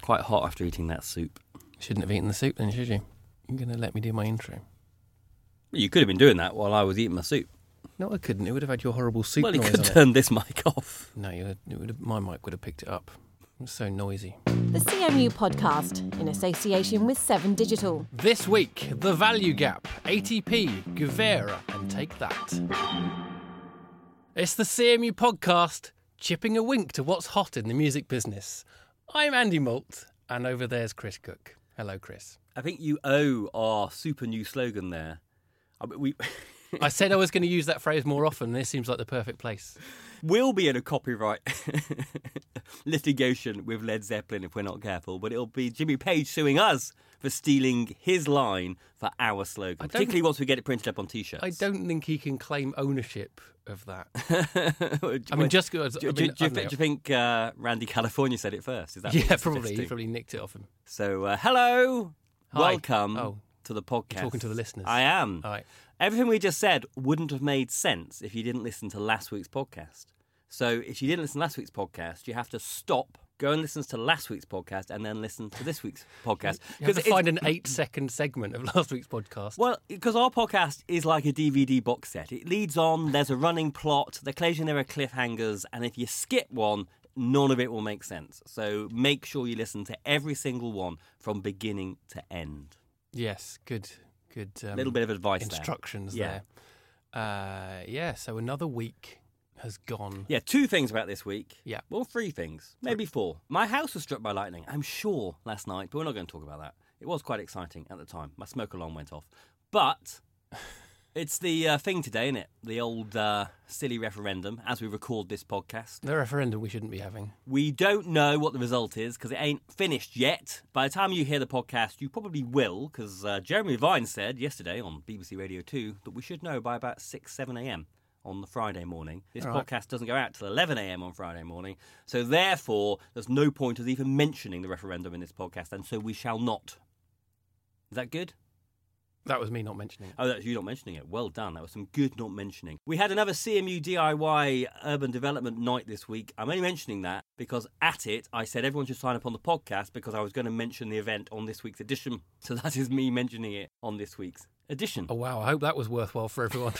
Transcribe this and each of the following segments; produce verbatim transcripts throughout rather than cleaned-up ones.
quite hot after eating that soup. Shouldn't have eaten the soup then, should you? You're going to let me do my intro. You could have been doing that while I was eating my soup. No, I couldn't. It would have had your horrible soup well, noise you could on turn this mic off. it. No, you would, it would have, my mic would have picked it up. It was so noisy. The C M U podcast, in association with Seven Digital. This week, The Value Gap, A T P, Guvera, and Take That. It's the C M U podcast, chipping a wink to what's hot in the music business. I'm Andy Moult, and over there's Chris Cook. Hello, Chris. I think you owe our super new slogan there. I mean, we... I said I was going to use that phrase more often, and this seems like the perfect place. We'll be in a copyright litigation with Led Zeppelin if we're not careful, but it'll be Jimmy Page suing us for stealing his line for our slogan, particularly once we get it printed up on T-shirts. I don't think he can claim ownership of that. do, I mean, just... I do, mean, do, do, I you, do you think uh, Randy California said it first? Is that yeah, probably. He probably nicked it off him. So, uh, hello, Hi. welcome oh. to the podcast. You're talking to the listeners. I am. All right. Everything we just said wouldn't have made sense if you didn't listen to last week's podcast. So if you didn't listen to last week's podcast, you have to stop, go and listen to last week's podcast, and then listen to this week's podcast. You have to find an eight-second segment of last week's podcast. Well, because our podcast is like a D V D box set. It leads on, there's a running plot, occasionally there are cliffhangers, and if you skip one, none of it will make sense. So make sure you listen to every single one from beginning to end. Yes, good. Good. A um, little bit of advice instructions there. there. Uh, yeah, so another week has gone. Yeah, two things about this week. Yeah. Well, three things. Maybe four. My house was struck by lightning, I'm sure, last night, but we're not going to talk about that. It was quite exciting at the time. My smoke alarm went off. But it's the uh, thing today, isn't it? The old uh, silly referendum, as we record this podcast. The referendum we shouldn't be having. We don't know what the result is because it ain't finished yet. By the time you hear the podcast, you probably will, because uh, Jeremy Vine said yesterday on B B C Radio two that we should know by about six, seven a.m. on the Friday morning. This All right. podcast doesn't go out till eleven a.m. on Friday morning. So therefore, there's no point of even mentioning the referendum in this podcast, and so we shall not. Is that good? That was me not mentioning it. Oh, that's you not mentioning it. Well done. That was some good not mentioning. We had another C M U D I Y urban development night this week. I'm only mentioning that because at it, I said everyone should sign up on the podcast because I was going to mention the event on this week's edition. So that is me mentioning it on this week's edition. Oh, wow. I hope that was worthwhile for everyone.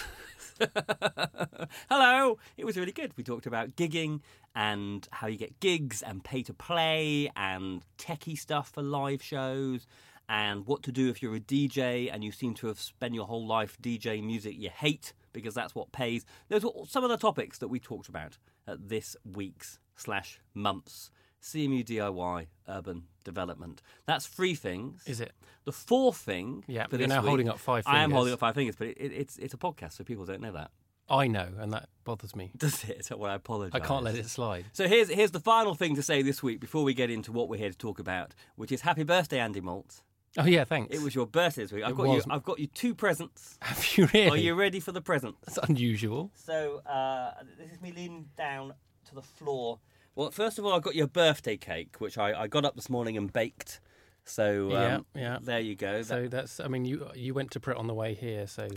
Hello. It was really good. We talked about gigging and how you get gigs and pay to play and techie stuff for live shows. And what to do if you're a D J and you seem to have spent your whole life DJing music you hate because that's what pays. Those were some of the topics that we talked about at this week's slash month's C M U D I Y Urban Development. That's three things. Is it? The fourth thing. Yeah, for you're this now week, holding up five fingers. I am holding up five fingers, but it, it, it's it's a podcast, so people don't know that. I know, and that bothers me. Does it? Well, I apologise. I can't let it slide. So here's here's the final thing to say this week before we get into what we're here to talk about, which is happy birthday, Andy Moult. Oh, yeah, thanks. It was your birthday this week. I've It got was. you. I've got you two presents. Have you really? Are you ready for the presents? That's unusual. So uh, this is me leaning down to the floor. Well, first of all, I got you a birthday cake, which I, I got up this morning and baked. So um, Yeah, yeah. there you go. So That- that's, I mean, you you went to Pret on the way here, so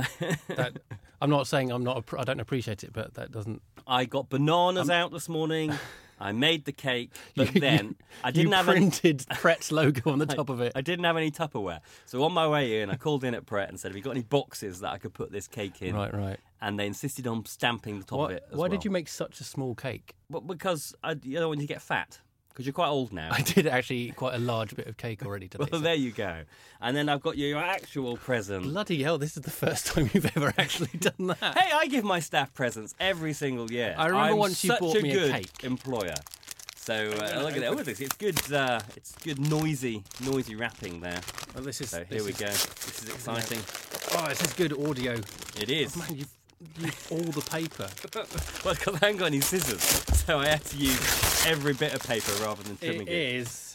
that, I'm not saying I'm not, I don't appreciate it, but that doesn't. I got bananas out this morning. I made the cake, but You- then you- I didn't you have any. printed Pret's logo on the top of it. I didn't have any Tupperware. So on my way in, I called in at Pret and said, have you got any boxes that I could put this cake in? Right, right. And they insisted on stamping the top Why, of it as why well. did you make such a small cake? Well, because I, you don't want you to get fat. Because you're quite old now. I did actually eat quite a large bit of cake already today. Well, so- there you go. And then I've got you your actual present. Bloody hell, this is the first time you've ever actually done that. Hey, I give my staff presents every single year. I remember I'm once you such bought a me a good cake. employer. So uh, look at that. Look at this. It's good. Uh, it's good noisy, noisy wrapping there. Well, this is, So this here we is- go. This is exciting. Oh, this is good audio. It is. Oh, man, you've used all the paper. Well, because I haven't got any scissors, so I had to use every bit of paper rather than trimming It it. is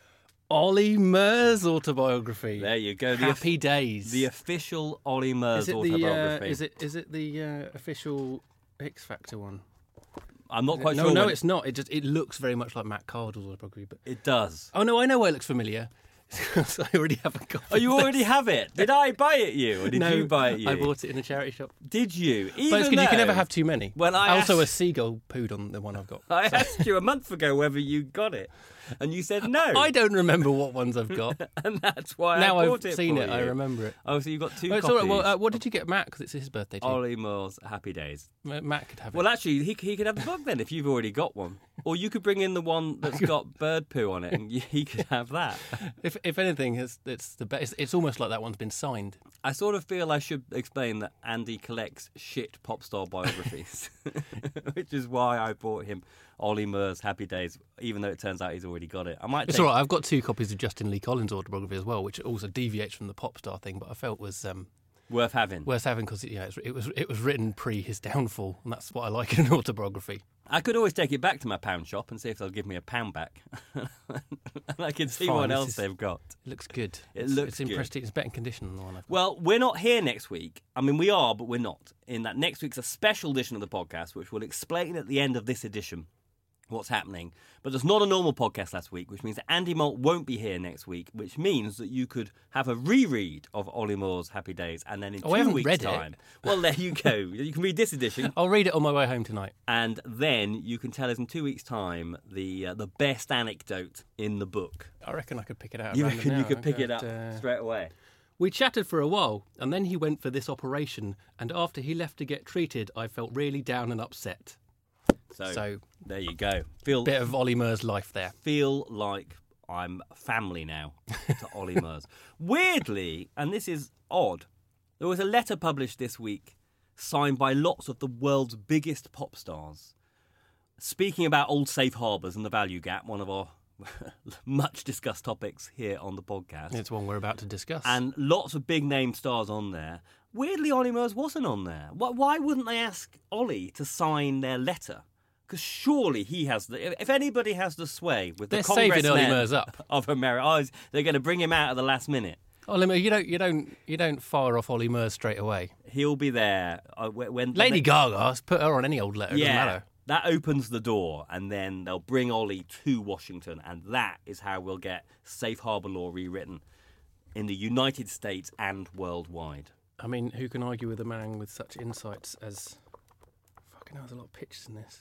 Ollie Murs autobiography. There you go. The Happy of- days. The official Ollie Murs is it the uh, autobiography. is it is it the uh, official X Factor one? I'm not quite no, sure. no, when- it's not. It just it looks very much like Matt Cardle's autobiography, but It does. oh no, I know why it looks familiar. So I already have a copy. Oh, you of already this. have it? Did I buy it you, or did no, you buy it you? I bought it in a charity shop. Did you? Even But it's good, you can though- never have too many. Well, I also asked- a seagull pooed on the one I've got. I asked you a month ago whether you got it. And you said no. I don't remember what ones I've got. And that's why now I bought I've it seen for it, you. I remember it. Oh, so you got two Oh, it's copies. all right. Well, uh, what did you get Matt? Because it's his birthday too. Ollie Moore's Happy Days. Matt could have it. Well, actually, he, he could have the book then if you've already got one. Or you could bring in the one that's got bird poo on it and you, he could have that. if if anything, it's, it's the best. It's almost like that one's been signed. I sort of feel I should explain that Andy collects shit pop star biographies, which is why I bought him Ollie Moore's Happy Days, even though it turns out he's already got it. I might. It's take... all right. I've got two copies of Justin Lee Collins' autobiography as well, which also deviates from the pop star thing, but I felt was um, worth having. worth having because yeah, it's, it was it was written pre his downfall, and that's what I like in an autobiography. I could always take it back to my pound shop and see if they'll give me a pound back. And I can see Fine, what this else is- they've got. It looks good. It it's, looks it's in good. prestige. It's better in condition than the one I've got. Well, we're not here next week. I mean, we are, but we're not. In that next week's a special edition of the podcast, which will explain at the end of this edition what's happening. But there's not a normal podcast last week, which means that Andy Malt won't be here next week, which means that you could have a reread of Ollie Moore's Happy Days, and then in Oh, I two haven't weeks' read it. time, well, there you go. You can read this edition, I'll read it on my way home tonight. and then you can tell us in two weeks' time the uh, the best anecdote in the book. I reckon I could pick it out. You random reckon you now. could I pick it up uh, straight away? We chatted for a while, and then he went for this operation. And after he left to get treated, I felt really down and upset. So, So, there you go. Feel bit of Ollie Moore's life there. feel like I'm family now to Ollie Murs. Weirdly, and this is odd, there was a letter published this week signed by lots of the world's biggest pop stars, speaking about old safe harbours and the value gap, one of our much discussed topics here on the podcast. It's one we're about to discuss. And lots of big name stars on there. Weirdly, Ollie Murs wasn't on there. Why, why wouldn't they ask Ollie to sign their letter? Because surely he has the. If anybody has the sway with the They're saving Ollie congressmen Murs up. of America, oh, they're going to bring him out at the last minute. Ollie Moore, you don't, you don't, you don't fire off Ollie Moore's straight away. He'll be there uh, when. when Lady they, Gaga, put her on any old letter. It yeah, doesn't matter. that opens the door, and then they'll bring Ollie to Washington, and that is how we'll get safe harbour law rewritten in the United States and worldwide. I mean, who can argue with a man with such insights as? Fucking hell, there's a lot of pictures in this.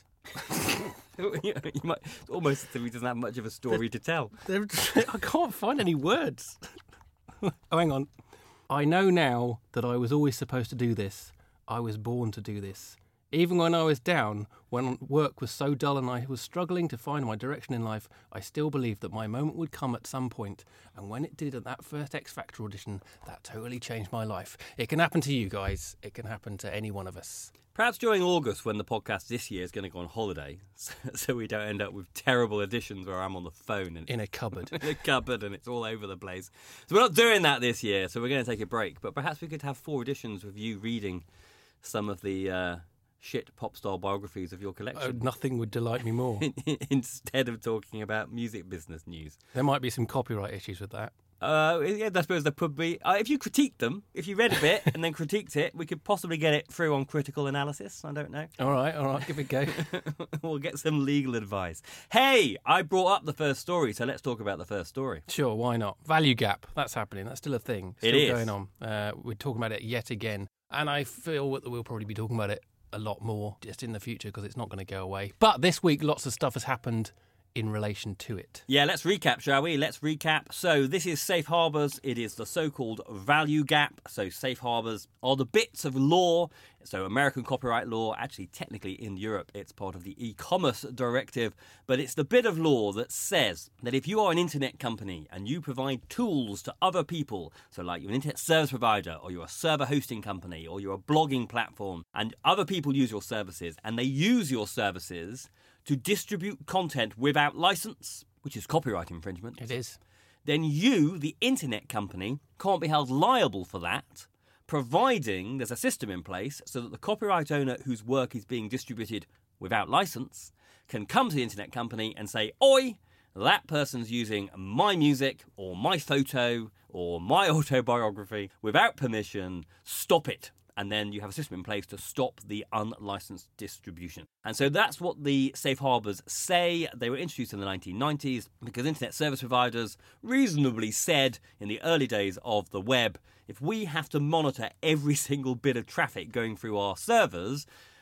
you might it's almost as if he doesn't have much of a story to tell. There- I can't find any words. Oh, hang on. I know now that I was always supposed to do this. I was born to do this. Even when I was down, when work was so dull and I was struggling to find my direction in life, I still believed that my moment would come at some point. And when it did at that first X Factor audition, that totally changed my life. It can happen to you guys. It can happen to any one of us. Perhaps during August, when the podcast this year is going to go on holiday, so, so we don't end up with terrible editions where I'm on the phone and In a cupboard. in a cupboard and it's all over the place. So we're not doing that this year, so we're going to take a break. But perhaps we could have four editions with you reading some of the uh, shit pop star biographies of your Oh, collection nothing would delight me more. instead of talking about music business news. There might be some copyright issues with that. Uh, yeah, I suppose there could be. Uh, if you critiqued them, if you read a bit and then critiqued it, we could possibly get it through on critical analysis. I don't know. All right, all right, give it a go. We'll get some legal advice. Hey, I brought up the first story, so let's talk about the first story. Sure, why not? Value gap, that's happening. That's still a thing. It Still is. going on. Uh, we're talking about it yet again. And I feel that we'll probably be talking about it a lot more just in the future because it's not going to go away. But this week, lots of stuff has happened in relation to it. Yeah, let's recap, shall we? Let's recap. So this is safe harbours. It is the so-called value gap. So safe harbours are the bits of law. So American copyright law, actually technically in Europe, it's part of the e-commerce directive. But it's the bit of law that says that if you are an internet company and you provide tools to other people, so like you're an internet service provider or you're a server hosting company or you're a blogging platform and other people use your services and they use your services to distribute content without license, which is copyright infringement, It is. then you, the internet company, can't be held liable for that, providing there's a system in place so that the copyright owner whose work is being distributed without license can come to the internet company and say, oi, that person's using my music or my photo or my autobiography without permission, stop it. And then you have a system in place to stop the unlicensed distribution. And so that's what the safe harbours say. They were introduced in the nineteen nineties because internet service providers reasonably said in the early days of the web, if we have to monitor every single bit of traffic going through our servers,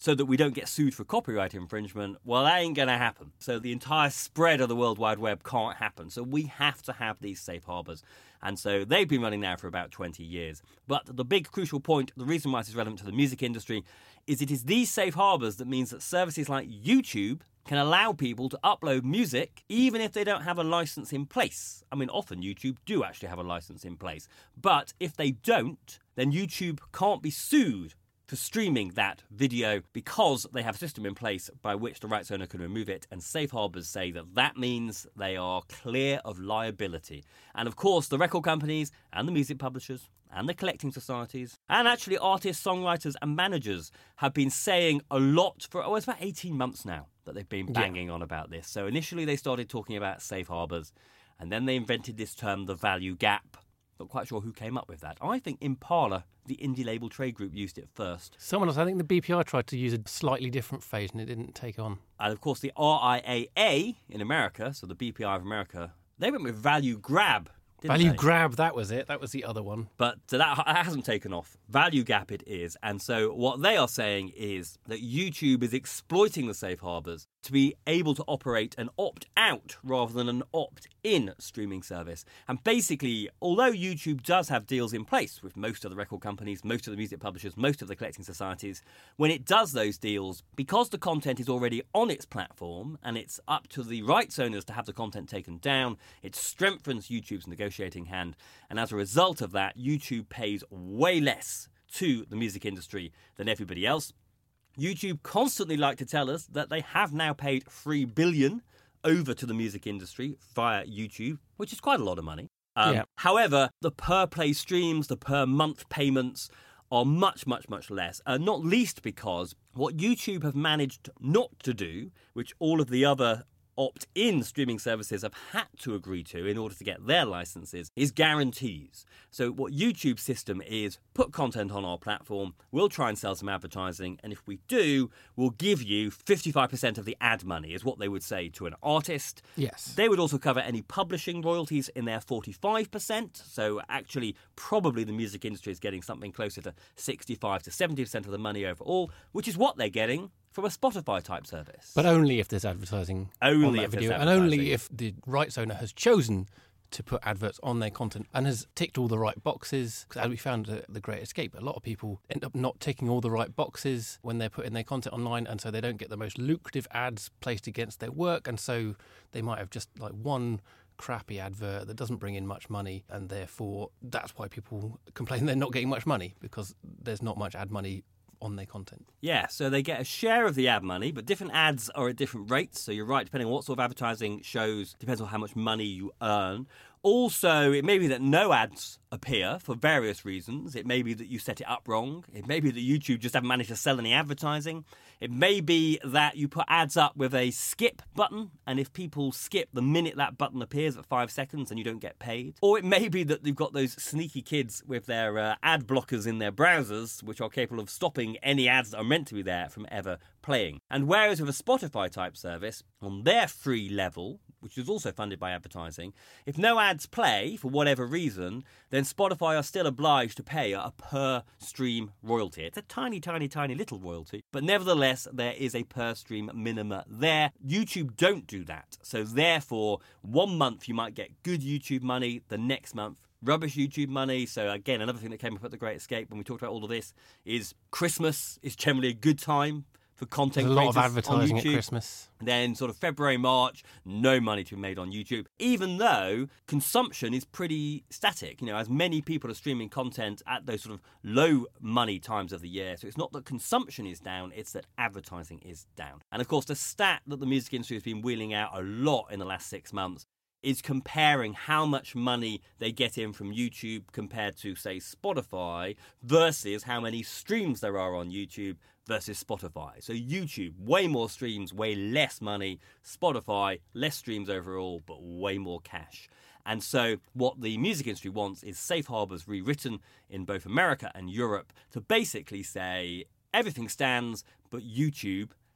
so that we don't get sued for copyright infringement, well, that ain't going to happen. So the entire spread of the World Wide Web can't happen. So we have to have these safe harbors. And so they've been running now for about twenty years. But the big crucial point, the reason why this is relevant to the music industry, is it is these safe harbors that means that services like YouTube can allow people to upload music even if they don't have a license in place. I mean, often YouTube do actually have a license in place. But if they don't, then YouTube can't be sued for streaming that video because they have a system in place by which the rights owner can remove it, and safe harbors say that that means they are clear of liability. And of course, the record companies and the music publishers and the collecting societies and actually artists, songwriters and managers have been saying a lot for, oh, it's about eighteen months now that they've been banging yeah. on about this. So initially they started talking about safe harbors, and then they invented this term, the value gap. Not quite sure who came up with that. I think Impala, the indie label trade group, used it first. Someone else, I think the B P I tried to use a slightly different phrase and it didn't take on. And of course the R I A A in America, so the B P I of America, they went with value grab. Value they? grab, that was it. That was the other one. But uh, that hasn't taken off. Value gap it is. And so what they are saying is that YouTube is exploiting the safe harbors to be able to operate an opt-out rather than an opt-in streaming service. And basically, although YouTube does have deals in place with most of the record companies, most of the music publishers, most of the collecting societies, when it does those deals, because the content is already on its platform and it's up to the rights owners to have the content taken down, it strengthens YouTube's negotiating hand. And as a result of that, YouTube pays way less to the music industry than everybody else. YouTube constantly like to tell us that they have now paid three billion dollars over to the music industry via YouTube, which is quite a lot of money. Um, yeah. However, the per play streams, the per month payments are much, much, much less, uh, not least because what YouTube have managed not to do, which all of the other opt-in streaming services have had to agree to in order to get their licenses, is guarantees. So what YouTube's system is, put content on our platform, we'll try and sell some advertising, and if we do, we'll give you fifty-five percent of the ad money, is what they would say to an artist. Yes. They would also cover any publishing royalties in their forty-five percent, so actually probably the music industry is getting something closer to sixty-five to seventy percent of the money overall, which is what they're getting from a Spotify-type service. But only if there's advertising only on that if video, there's and advertising. only if the rights owner has chosen to put adverts on their content and has ticked all the right boxes. Because as we found at The Great Escape, a lot of people end up not ticking all the right boxes when they're putting their content online, and so they don't get the most lucrative ads placed against their work, and so they might have just like one crappy advert that doesn't bring in much money, and therefore that's why people complain they're not getting much money, because there's not much ad money on their content. Yeah, so they get a share of the ad money, but different ads are at different rates. So you're right, depending on what sort of advertising shows, depends on how much money you earn. Also, it may be that no ads appear for various reasons. It may be that you set it up wrong. It may be that YouTube just haven't managed to sell any advertising. It may be that you put ads up with a skip button, and if people skip the minute that button appears at five seconds, then you don't get paid. Or it may be that they've got those sneaky kids with their uh, ad blockers in their browsers, which are capable of stopping any ads that are meant to be there from ever playing. And whereas with a Spotify-type service, on their free level, which is also funded by advertising, if no ads play for whatever reason, then Spotify are still obliged to pay a per-stream royalty. It's a tiny, tiny, tiny little royalty, but nevertheless, there is a per-stream minima there. YouTube don't do that. So therefore, one month you might get good YouTube money, the next month rubbish YouTube money. So again, another thing that came up at The Great Escape when we talked about all of this is Christmas is generally a good time for content There's a lot of creators advertising on at YouTube. Christmas. Then sort of February, March, no money to be made on YouTube, even though consumption is pretty static. You know, as many people are streaming content at those sort of low money times of the year. So it's not that consumption is down, it's that advertising is down. And of course, the stat that the music industry has been wheeling out a lot in the last six months is comparing how much money they get in from YouTube compared to, say, Spotify versus how many streams there are on YouTube versus Spotify. So YouTube, way more streams, way less money. Spotify, less streams overall, but way more cash. And so what the music industry wants is safe harbors rewritten in both America and Europe to basically say everything stands, but YouTube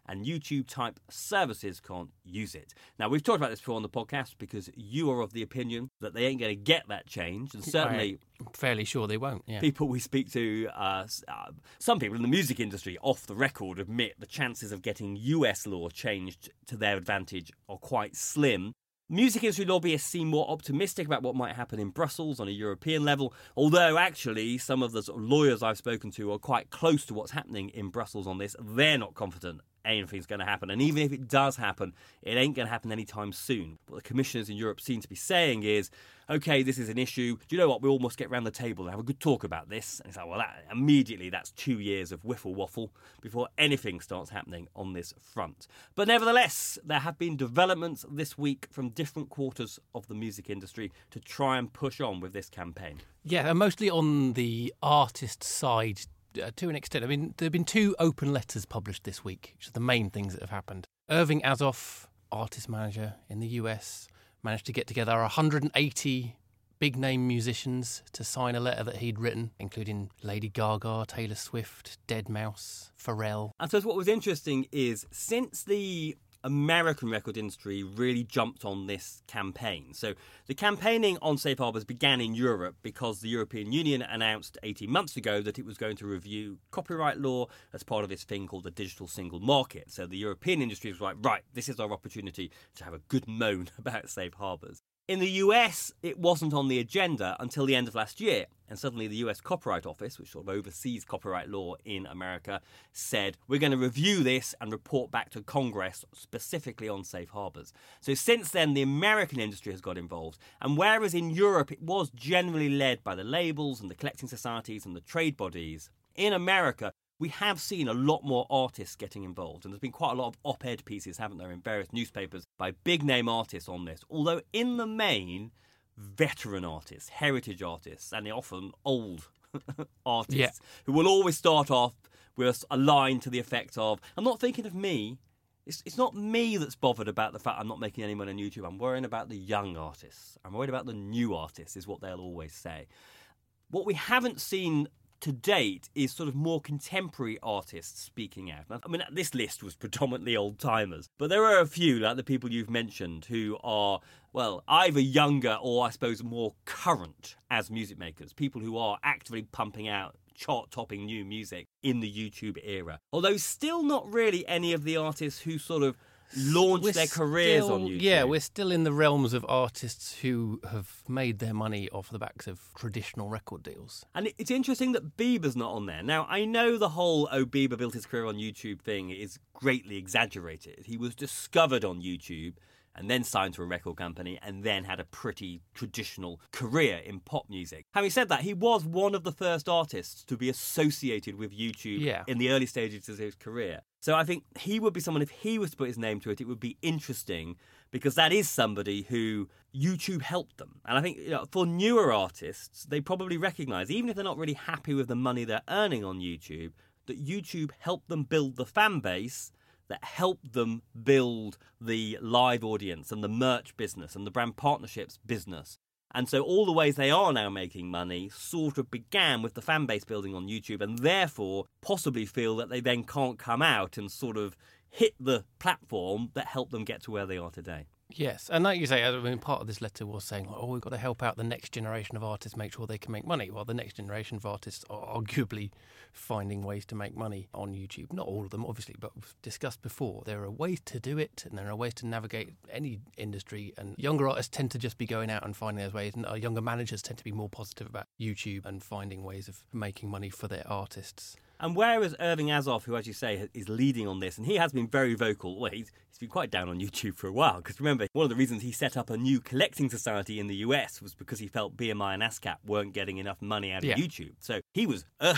and YouTube-type services can't use it. Now, we've talked about this before on the podcast because you are of the opinion that they ain't going to get that change, and certainly... I'm fairly sure they won't, yeah. People we speak to, uh, uh, some people in the music industry, off the record, admit the chances of getting U S law changed to their advantage are quite slim. Music industry lobbyists seem more optimistic about what might happen in Brussels on a European level, although actually some of the sort of lawyers I've spoken to are quite close to what's happening in Brussels on this. They're not confident anything's going to happen. And even if it does happen, it ain't going to happen anytime soon. What the commissioners in Europe seem to be saying is, OK, this is an issue. Do you know what? We all must get round the table and have a good talk about this. And it's like, well, that, immediately that's two years of whiffle waffle before anything starts happening on this front. But nevertheless, there have been developments this week from different quarters of the music industry to try and push on with this campaign. Yeah, and mostly on the artist side. Uh, to an extent. I mean, there have been two open letters published this week, which are the main things that have happened. Irving Azoff, artist manager in the U S, managed to get together one hundred eighty big-name musicians to sign a letter that he'd written, including Lady Gaga, Taylor Swift, deadmau five, Pharrell. I suppose what was interesting is, since the American record industry really jumped on this campaign. So the campaigning on safe harbours began in Europe because the European Union announced eighteen months ago that it was going to review copyright law as part of this thing called the digital single market. So the European industry was like, right, this is our opportunity to have a good moan about safe harbours. In the U S, it wasn't on the agenda until the end of last year. And suddenly the U S Copyright Office, which sort of oversees copyright law in America, said, we're going to review this and report back to Congress specifically on safe harbours. So since then, the American industry has got involved. And whereas in Europe it was generally led by the labels and the collecting societies and the trade bodies, in America, we have seen a lot more artists getting involved. And there's been quite a lot of op-ed pieces, haven't there, in various newspapers by big-name artists on this. Although in the main, veteran artists, heritage artists, and often old artists, yeah. who will always start off with a line to the effect of, I'm not thinking of me. It's, it's not me that's bothered about the fact I'm not making any money on YouTube. I'm worrying about the young artists. I'm worried about the new artists, is what they'll always say. What we haven't seen to date is sort of more contemporary artists speaking out. I mean, this list was predominantly old-timers, but there are a few, like the people you've mentioned, who are, well, either younger or, I suppose, more current as music makers, people who are actively pumping out chart-topping new music in the YouTube era. Although still not really any of the artists who sort of launched we're their careers still, on YouTube. Yeah, we're still in the realms of artists who have made their money off the backs of traditional record deals. And it's interesting that Bieber's not on there. Now, I know the whole, oh, Bieber built his career on YouTube thing is greatly exaggerated. He was discovered on YouTube and then signed to a record company and then had a pretty traditional career in pop music. Having said that, he was one of the first artists to be associated with YouTube yeah. in the early stages of his career. So I think he would be someone, if he was to put his name to it, it would be interesting because that is somebody who YouTube helped them. And I think, you know, for newer artists, they probably recognise, even if they're not really happy with the money they're earning on YouTube, that YouTube helped them build the fan base that helped them build the live audience and the merch business and the brand partnerships business. And so all the ways they are now making money sort of began with the fan base building on YouTube, and therefore possibly feel that they then can't come out and sort of hit the platform that helped them get to where they are today. Yes, and like you say, I mean, part of this letter was saying, oh, we've got to help out the next generation of artists, make sure they can make money. Well, the next generation of artists are arguably finding ways to make money on YouTube. Not all of them, obviously, but we've discussed before. There are ways to do it, and there are ways to navigate any industry, and younger artists tend to just be going out and finding those ways, and our younger managers tend to be more positive about YouTube and finding ways of making money for their artists. And whereas Irving Azoff, who, as you say, is leading on this, and he has been very vocal, well, he's, he's been quite down on YouTube for a while, because remember, one of the reasons he set up a new collecting society in the U S was because he felt B M I and ASCAP weren't getting enough money out of yeah. YouTube. So he was uh,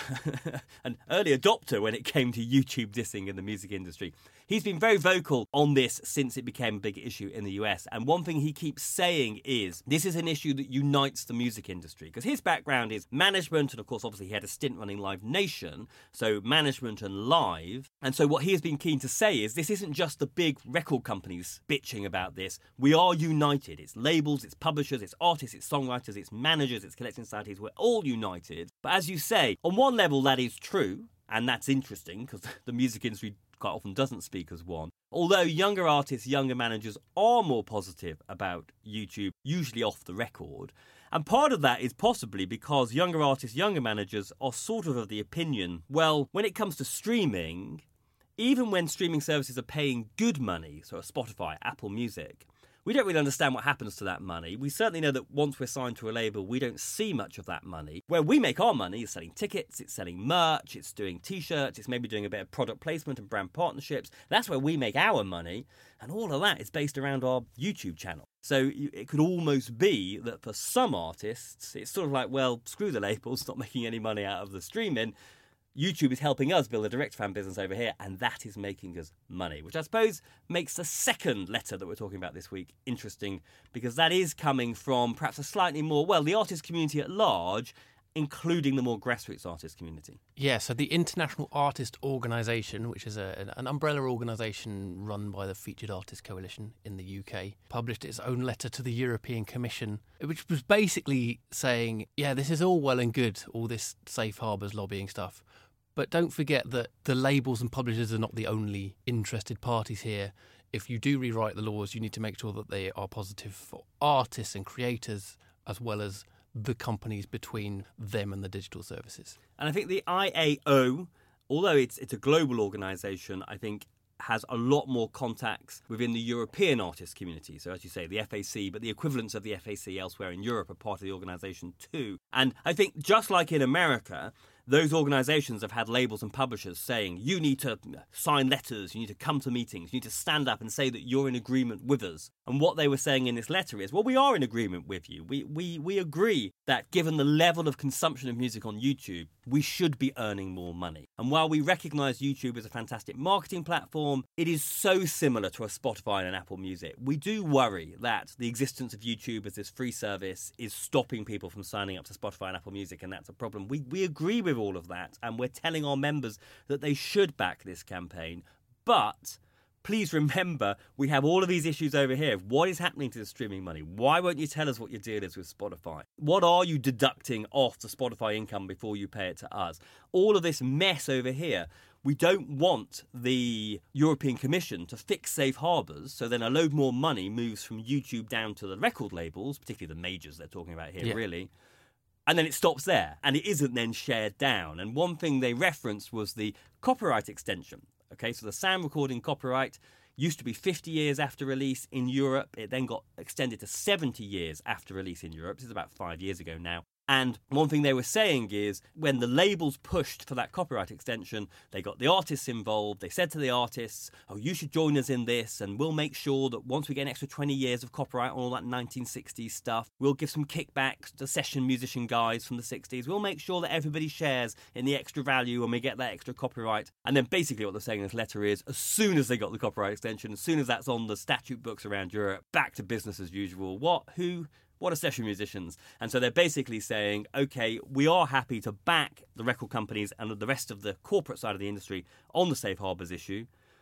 an early adopter when it came to YouTube dissing in the music industry. He's been very vocal on this since it became a big issue in the U S. And one thing he keeps saying is this is an issue that unites the music industry, because his background is management, and of course, obviously, he had a stint running Live Nation, so management and live. And so what he has been keen to say is this isn't just the big record companies bitching about this. We are united. It's labels, it's publishers, it's artists, it's songwriters, it's managers, it's collecting societies. We're all united. But as you say, on one level, that is true. And that's interesting because the music industry quite often doesn't speak as one. Although younger artists, younger managers are more positive about YouTube, usually off the record. And part of that is possibly because younger artists, younger managers are sort of of the opinion, well, when it comes to streaming, even when streaming services are paying good money, so Spotify, Apple Music, we don't really understand what happens to that money. We certainly know that once we're signed to a label, we don't see much of that money. Where we make our money is selling tickets, it's selling merch, it's doing T-shirts, it's maybe doing a bit of product placement and brand partnerships. That's where we make our money, and all of that is based around our YouTube channel. So it could almost be that for some artists, it's sort of like, well, screw the labels, not making any money out of the streaming. YouTube is helping us build a direct fan business over here, and that is making us money, which I suppose makes the second letter that we're talking about this week interesting, because that is coming from perhaps a slightly more, well, the artist community at large, including the more grassroots artist community. Yeah, so the International Artist Organisation, which is a, an umbrella organisation run by the Featured Artists Coalition in the U K, published its own letter to the European Commission, which was basically saying, yeah, this is all well and good, all this safe harbours lobbying stuff, but don't forget that the labels and publishers are not the only interested parties here. If you do rewrite the laws, you need to make sure that they are positive for artists and creators, as well as the companies between them and the digital services. And I think the I A O, although it's it's a global organisation, I think has a lot more contacts within the European artist community. So as you say, the F A C, but the equivalents of the F A C elsewhere in Europe are part of the organisation too. And I think just like in America, those organisations have had labels and publishers saying, you need to sign letters, you need to come to meetings, you need to stand up and say that you're in agreement with us. And what they were saying in this letter is, well, we are in agreement with you. We we we agree that given the level of consumption of music on YouTube, we should be earning more money. And while we recognise YouTube as a fantastic marketing platform, it is so similar to a Spotify and an Apple Music. We do worry that the existence of YouTube as this free service is stopping people from signing up to Spotify and Apple Music, and that's a problem. We we agree with all of that, and we're telling our members that they should back this campaign. But please remember, we have all of these issues over here. What is happening to the streaming money? Why won't you tell us what your deal is with Spotify? What are you deducting off the Spotify income before you pay it to us? All of this mess over here. We don't want the European Commission to fix safe harbours, so then a load more money moves from YouTube down to the record labels, particularly the majors they're talking about here, yeah. really. And then it stops there, and it isn't then shared down. And one thing they referenced was the copyright extension. Okay, so the sound recording copyright used to be fifty years after release in Europe. It then got extended to seventy years after release in Europe. This is about five years ago now. And one thing they were saying is when the labels pushed for that copyright extension, they got the artists involved. They said to the artists, oh, you should join us in this, and we'll make sure that once we get an extra twenty years of copyright on all that nineteen sixties stuff, we'll give some kickbacks to session musician guys from the sixties. We'll make sure that everybody shares in the extra value when we get that extra copyright. And then basically what they're saying in this letter is, as soon as they got the copyright extension, as soon as that's on the statute books around Europe, back to business as usual. What? Who? What are session musicians? And so they're basically saying, OK, we are happy to back the record companies and the rest of the corporate side of the industry on the safe harbours issue,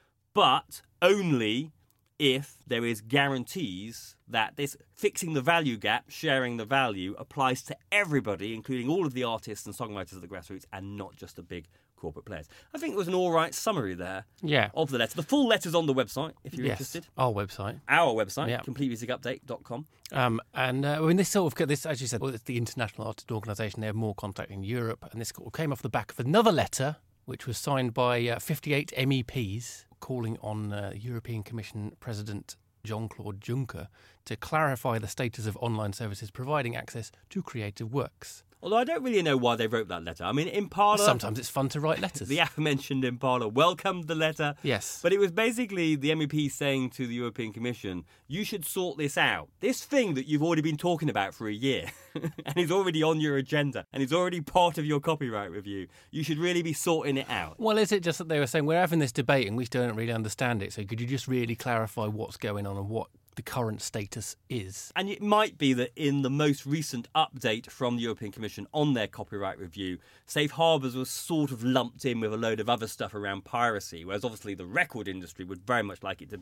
but only if there is guarantees that this fixing the value gap, sharing the value, applies to everybody, including all of the artists and songwriters of the grassroots, and not just the big corporate players. I think it was an all right summary there yeah. of the letter. The full letter's on the website, if you're yes, interested. our website. Our website, yeah. complete music update dot com. Um, and uh, when this sort of, this, as you said, well, it's the International Artist Organisation. They have more contact in Europe, and this came off the back of another letter, which was signed by uh, fifty-eight M E Ps, calling on uh, European Commission President Jean-Claude Juncker to clarify the status of online services providing access to creative works. Although I don't really know why they wrote that letter. I mean, Impala... Sometimes it's fun to write letters. The aforementioned Impala welcomed the letter. Yes. But it was basically the M E P saying to the European Commission, you should sort this out. This thing that you've already been talking about for a year and is already on your agenda and is already part of your copyright review, you should really be sorting it out. Well, is it just that they were saying, we're having this debate and we still don't really understand it, so could you just really clarify what's going on and what the current status is? And it might be that in the most recent update from the European Commission on their copyright review, safe harbours was sort of lumped in with a load of other stuff around piracy, whereas obviously the record industry would very much like it to be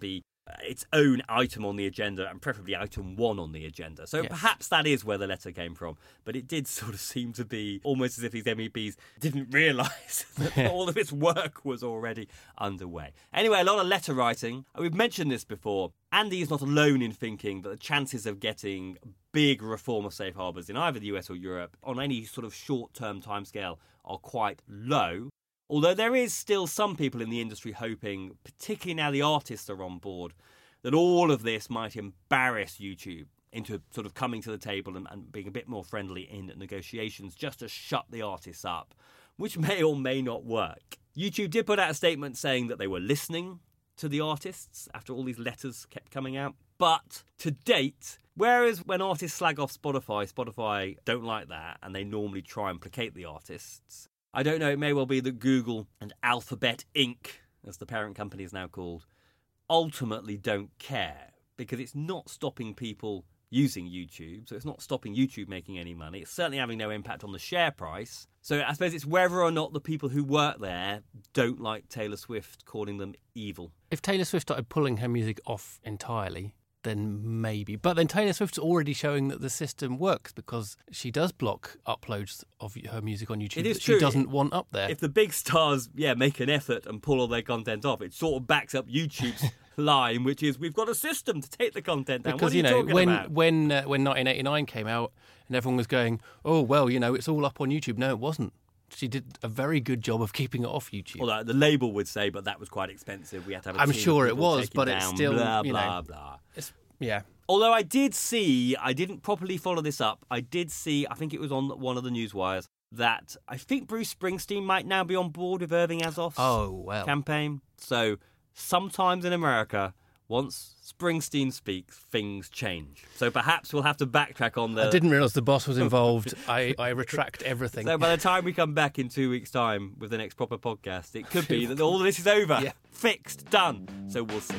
its own item on the agenda, and preferably item one on the agenda. So yes. perhaps that is where the letter came from. But it did sort of seem to be almost as if these M E Ps didn't realise that all of its work was already underway. Anyway, a lot of letter writing. We've mentioned this before. Andy is not alone in thinking that the chances of getting big reform of safe harbours in either the U S or Europe on any sort of short-term timescale are quite low. Although there is still some people in the industry hoping, particularly now the artists are on board, that all of this might embarrass YouTube into sort of coming to the table and, and being a bit more friendly in negotiations just to shut the artists up, which may or may not work. YouTube did put out a statement saying that they were listening to the artists after all these letters kept coming out. But to date, whereas when artists slag off Spotify, Spotify don't like that and they normally try and placate the artists, I don't know, it may well be that Google and Alphabet Incorporated, as the parent company is now called, ultimately don't care because it's not stopping people using YouTube, so it's not stopping YouTube making any money. It's certainly having no impact on the share price. So I suppose it's whether or not the people who work there don't like Taylor Swift calling them evil. If Taylor Swift started pulling her music off entirely, then maybe. But then Taylor Swift's already showing that the system works because she does block uploads of her music on YouTube it is that true. she doesn't want up there. If the big stars, yeah, make an effort and pull all their content off, it sort of backs up YouTube's line, which is we've got a system to take the content down. Because, what are you, you know, talking when about? when uh, when nineteen eighty-nine came out and everyone was going, oh, well, you know, it's all up on YouTube. No, it wasn't. She did a very good job of keeping it off YouTube. Although the label would say, but that was quite expensive. We had to have a I'm team sure of it people was, take but it it's down, still, blah, you blah, know, blah. It's, yeah. Although I did see, I didn't properly follow this up, I did see, I think it was on one of the news wires, that I think Bruce Springsteen might now be on board with Irving Azoff's Oh, well. campaign. So sometimes in America, once Springsteen speaks, things change. So perhaps we'll have to backtrack on the... I didn't realise the boss was involved. I, I retract everything. So by the time we come back in two weeks' time with the next proper podcast, it could be that all of this is over. Yeah. Fixed, done. So we'll see.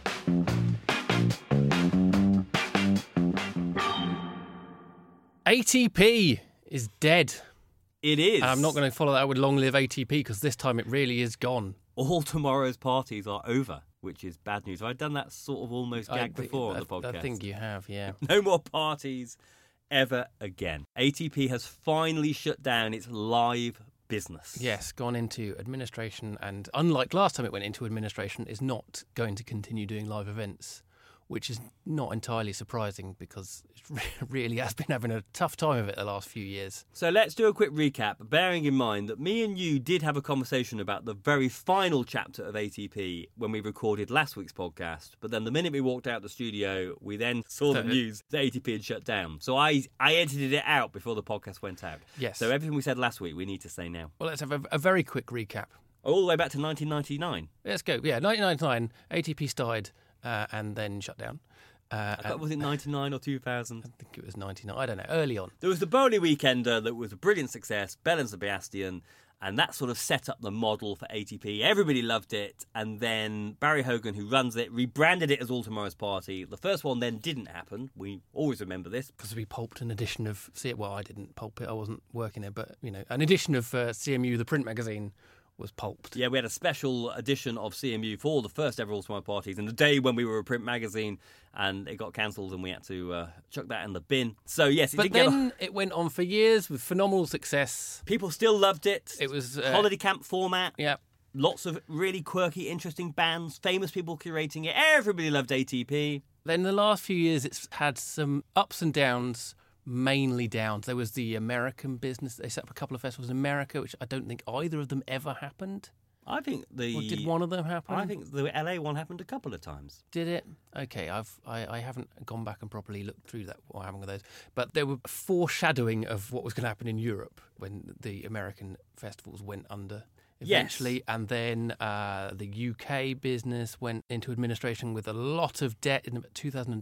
A T P is dead. It is. And I'm not going to follow that with long live A T P because this time it really is gone. All tomorrow's parties are over, which is bad news. Have I done that sort of almost gag I, before I, on the podcast? I think you have, yeah. No more parties ever again. A T P has finally shut down its live business. Yes, gone into administration, and unlike last time it went into administration, is not going to continue doing live events, which is not entirely surprising because it really has been having a tough time of it the last few years. So let's do a quick recap, bearing in mind that me and you did have a conversation about the very final chapter of A T P when we recorded last week's podcast, but then the minute we walked out the studio, we then saw the news that A T P had shut down. So I, I edited it out before the podcast went out. Yes. So everything we said last week, we need to say now. Well, let's have a, a very quick recap. All the way back to nineteen ninety-nine. Let's go. Yeah, nineteen ninety-nine, A T P started uh, and then shut down. Uh, That was it ninety-nine or two thousand? I think it was ninety-nine. I don't know. Early on. There was the Bowley Weekender that was a brilliant success, Bell and Sebastian, and that sort of set up the model for A T P. Everybody loved it, and then Barry Hogan, who runs it, rebranded it as All Tomorrow's Party. The first one then didn't happen. We always remember this. Because we pulped an edition of... See, well, I didn't pulp it. I wasn't working there. But, you know, an edition of uh, C M U, the print magazine, was pulped. Yeah, we had a special edition of C M U for the first ever All Tomorrow Parties, and the day when we were a print magazine, and it got cancelled, and we had to uh, chuck that in the bin. So, yes, it But did get... then it went on for years with phenomenal success. People still loved it. It was... Uh, Holiday camp format. Yeah. Lots of really quirky, interesting bands, famous people curating it. Everybody loved A T P. Then the last few years, it's had some ups and downs, mainly downs. There was the American business. They set up a couple of festivals in America, which I don't think either of them ever happened. I think the... Or did one of them happen? I think the L A one happened a couple of times. Did it? Okay, I've I, I haven't gone back and properly looked through that what happened with those. But there were foreshadowing of what was going to happen in Europe when the American festivals went under eventually. Yes. And then uh, the U K business went into administration with a lot of debt in about two thousand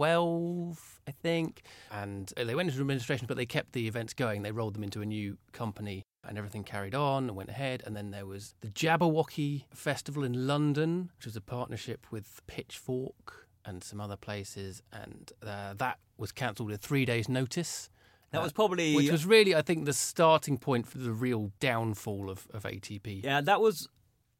twelve, I think. And they went into administration, but they kept the events going. They rolled them into a new company. And everything carried on and went ahead. And then there was the Jabberwocky Festival in London, which was a partnership with Pitchfork and some other places. And uh, that was cancelled with three days' notice. That uh, was probably... Which was really, I think, the starting point for the real downfall of, of A T P. Yeah, that was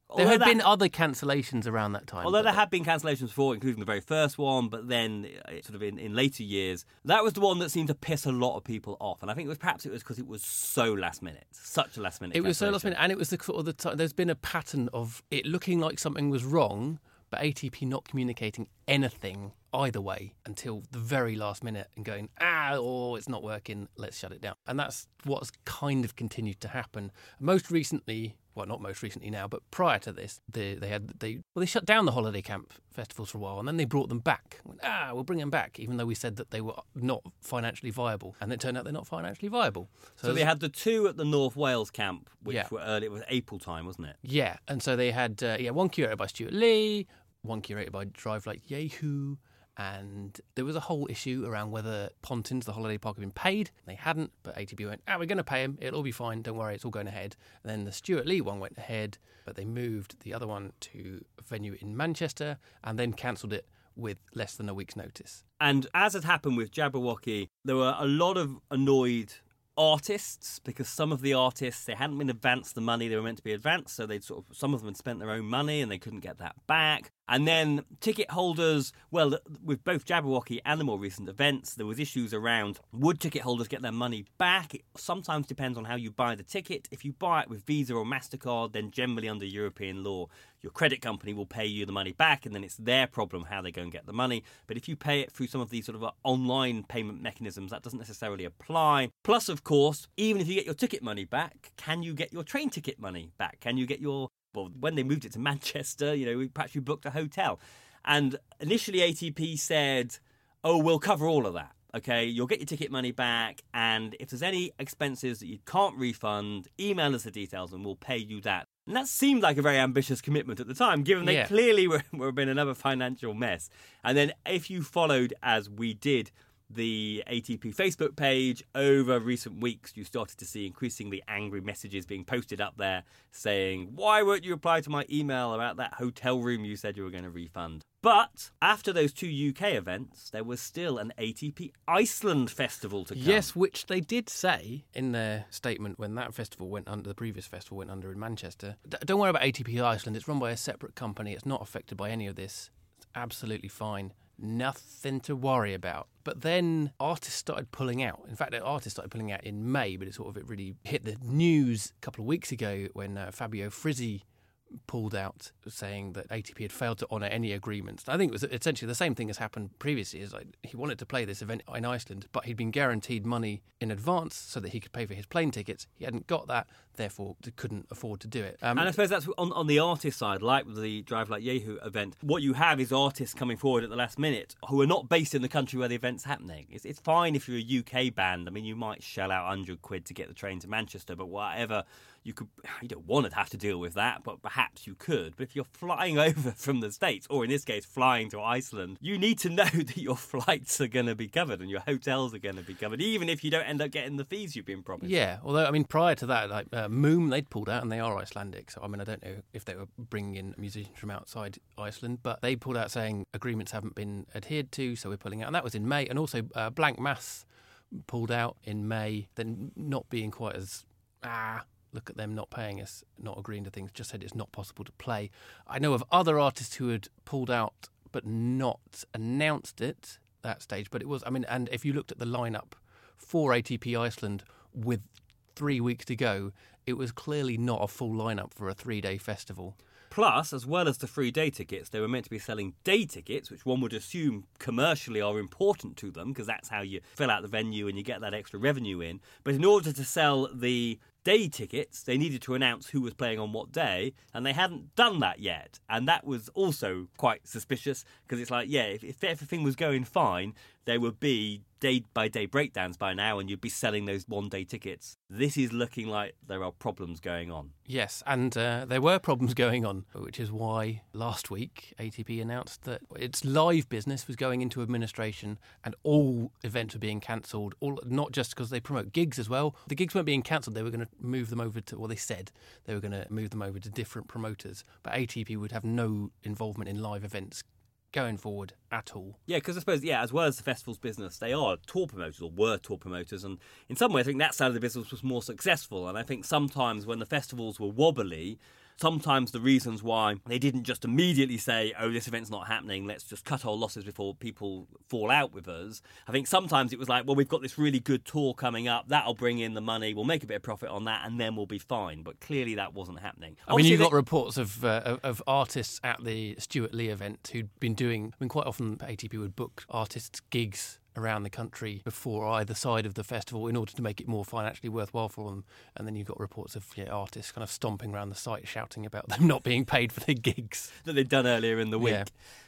There Although had that- been other cancellations around that time. Although but there had been cancellations before, including the very first one, but then uh, sort of in, in later years, that was the one that seemed to piss a lot of people off. And I think it was perhaps it was because it was so last minute, such a last minute. It was so last cancellation. minute, and it was the sort of the time. There's been a pattern of it looking like something was wrong, but A T P not communicating anything either way until the very last minute and going, ah, oh, it's not working, let's shut it down. And that's what's kind of continued to happen. Most recently, well, not most recently now, but prior to this, they, they had they well they shut down the holiday camp festivals for a while, and then they brought them back. Went, ah, we'll bring them back, even though we said that they were not financially viable, and it turned out they're not financially viable. So they had the two at the North Wales camp, which Yeah. were early. It was April time, wasn't it? Yeah, and so they had uh, yeah one curated by Stuart Lee, one curated by Drive Like Yahoo, and there was a whole issue around whether Pontins, the holiday park, had been paid. They hadn't, but A T P went, ah, we're going to pay him. It'll all be fine. Don't worry, it's all going ahead. And then the Stuart Lee one went ahead, but they moved the other one to a venue in Manchester and then cancelled it with less than a week's notice. And as had happened with Jabberwocky, there were a lot of annoyed artists because some of the artists, they hadn't been advanced the money they were meant to be advanced, so they'd sort of some of them had spent their own money and they couldn't get that back. And then ticket holders, well, with both Jabberwocky and the more recent events, there was issues around would ticket holders get their money back. It sometimes depends on how you buy the ticket. If you buy it with Visa or MasterCard, then generally under European law, your credit company will pay you the money back, and then it's their problem how they go and get the money. But if you pay it through some of these sort of uh, online payment mechanisms, that doesn't necessarily apply. Plus, of course, even if you get your ticket money back, can you get your train ticket money back? Can you get your... Well, when they moved it to Manchester, you know, perhaps you booked a hotel. And initially A T P said, oh, we'll cover all of that. Okay, you'll get your ticket money back, and if there's any expenses that you can't refund, email us the details and we'll pay you that. And that seemed like a very ambitious commitment at the time, given they Yeah. clearly were, were in another financial mess. And then if you followed, as we did, the A T P Facebook page over recent weeks, you started to see increasingly angry messages being posted up there saying, why won't you reply to my email about that hotel room you said you were going to refund? But after those two U K events, there was still an A T P Iceland festival to come. Yes, which they did say in their statement when that festival went under, the previous festival went under in Manchester. D- don't worry about A T P Iceland. It's run by a separate company. It's not affected by any of this. It's absolutely fine. Nothing to worry about. But then artists started pulling out. In fact, artists started pulling out in May, but it sort of it really hit the news a couple of weeks ago when uh, Fabio Frizzi pulled out, saying that A T P had failed to honour any agreements. I think it was essentially the same thing as happened previously. Is like he wanted to play this event in Iceland, but he'd been guaranteed money in advance so that he could pay for his plane tickets. He hadn't got that, therefore couldn't afford to do it. Um, And I suppose that's on, on the artist side, like with the Drive Like Yahoo event, what you have is artists coming forward at the last minute who are not based in the country where the event's happening. It's, it's fine if you're a U K band. I mean, you might shell out one hundred quid to get the train to Manchester, but whatever, you could, you don't want to have to deal with that, but perhaps you could. But if you're flying over from the States, or in this case, flying to Iceland, you need to know that your flights are going to be covered and your hotels are going to be covered, even if you don't end up getting the fees you've been promised. Yeah, although, I mean, prior to that, like uh, Moom, they'd pulled out and they are Icelandic. So, I mean, I don't know if they were bringing in musicians from outside Iceland, but they pulled out saying agreements haven't been adhered to, so we're pulling out. And that was in May. And also, uh, Blank Mass pulled out in May, then not being quite as, ah, look at them not paying us, not agreeing to things, just said it's not possible to play. I know of other artists who had pulled out but not announced it at that stage. But it was, I mean, and if you looked at the lineup for A T P Iceland with three weeks to go, it was clearly not a full lineup for a three-day festival. Plus, as well as the free day tickets, they were meant to be selling day tickets, which one would assume commercially are important to them, because that's how you fill out the venue and you get that extra revenue in. But in order to sell the day tickets, they needed to announce who was playing on what day, and they hadn't done that yet. And that was also quite suspicious, because it's like, yeah, if, if everything was going fine, there would be day-by-day breakdowns by now, and you'd be selling those one-day tickets. This is looking like there are problems going on. Yes, and uh, there were problems going on, which is why last week A T P announced that its live business was going into administration and all events were being cancelled, all not just because they promote gigs as well. The gigs weren't being cancelled, they were going to move them over to, well, they said they were going to move them over to different promoters, but A T P would have no involvement in live events going forward at all. Yeah, because I suppose, yeah, as well as the festival's business, they are tour promoters, or were tour promoters, and in some way I think that side of the business was more successful. And I think sometimes when the festivals were wobbly, sometimes the reasons why they didn't just immediately say, oh, this event's not happening, let's just cut our losses before people fall out with us. I think sometimes it was like, well, we've got this really good tour coming up, that'll bring in the money, we'll make a bit of profit on that, and then we'll be fine. But clearly that wasn't happening. I mean, you got they... reports of, uh, of of artists at the Stuart Lee event who'd been doing, I mean, quite often A T P would book artists' gigs around the country before either side of the festival in order to make it more financially worthwhile for them. And then you've got reports of yeah, artists kind of stomping around the site shouting about them not being paid for their gigs that they'd done earlier in the week. Yeah.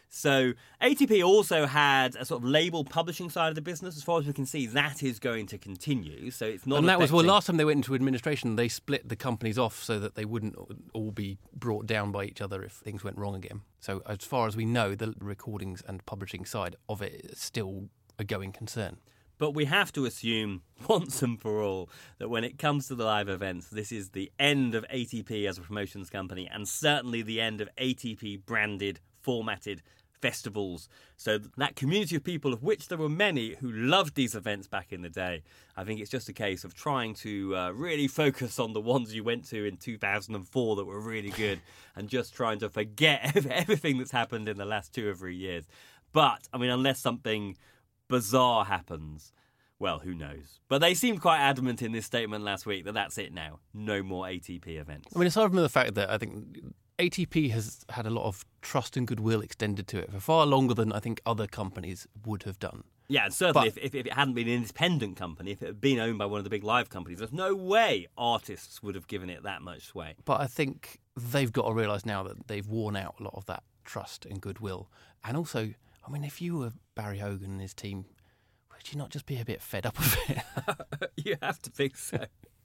So A T P also had a sort of label publishing side of the business. As far as we can see, that is going to continue. So it's not. And that affecting... was well. Last time they went into administration, they split the companies off so that they wouldn't all be brought down by each other if things went wrong again. So as far as we know, the recordings and publishing side of it is still a going concern. But we have to assume, once and for all, that when it comes to the live events, this is the end of A T P as a promotions company, and certainly the end of A T P branded, formatted festivals. So that community of people, of which there were many who loved these events back in the day, I think it's just a case of trying to uh, really focus on the ones you went to in two thousand four that were really good and just trying to forget everything that's happened in the last two or three years. But, I mean, unless something bizarre happens, well, who knows? But they seemed quite adamant in this statement last week that that's it now. No more A T P events. I mean, aside from the fact that I think A T P has had a lot of trust and goodwill extended to it for far longer than I think other companies would have done. Yeah, and certainly But- if, if, if it hadn't been an independent company, if it had been owned by one of the big live companies, there's no way artists would have given it that much sway. But I think they've got to realise now that they've worn out a lot of that trust and goodwill. And also, I mean, if you were Barry Hogan and his team, would you not just be a bit fed up with it? You have to think so.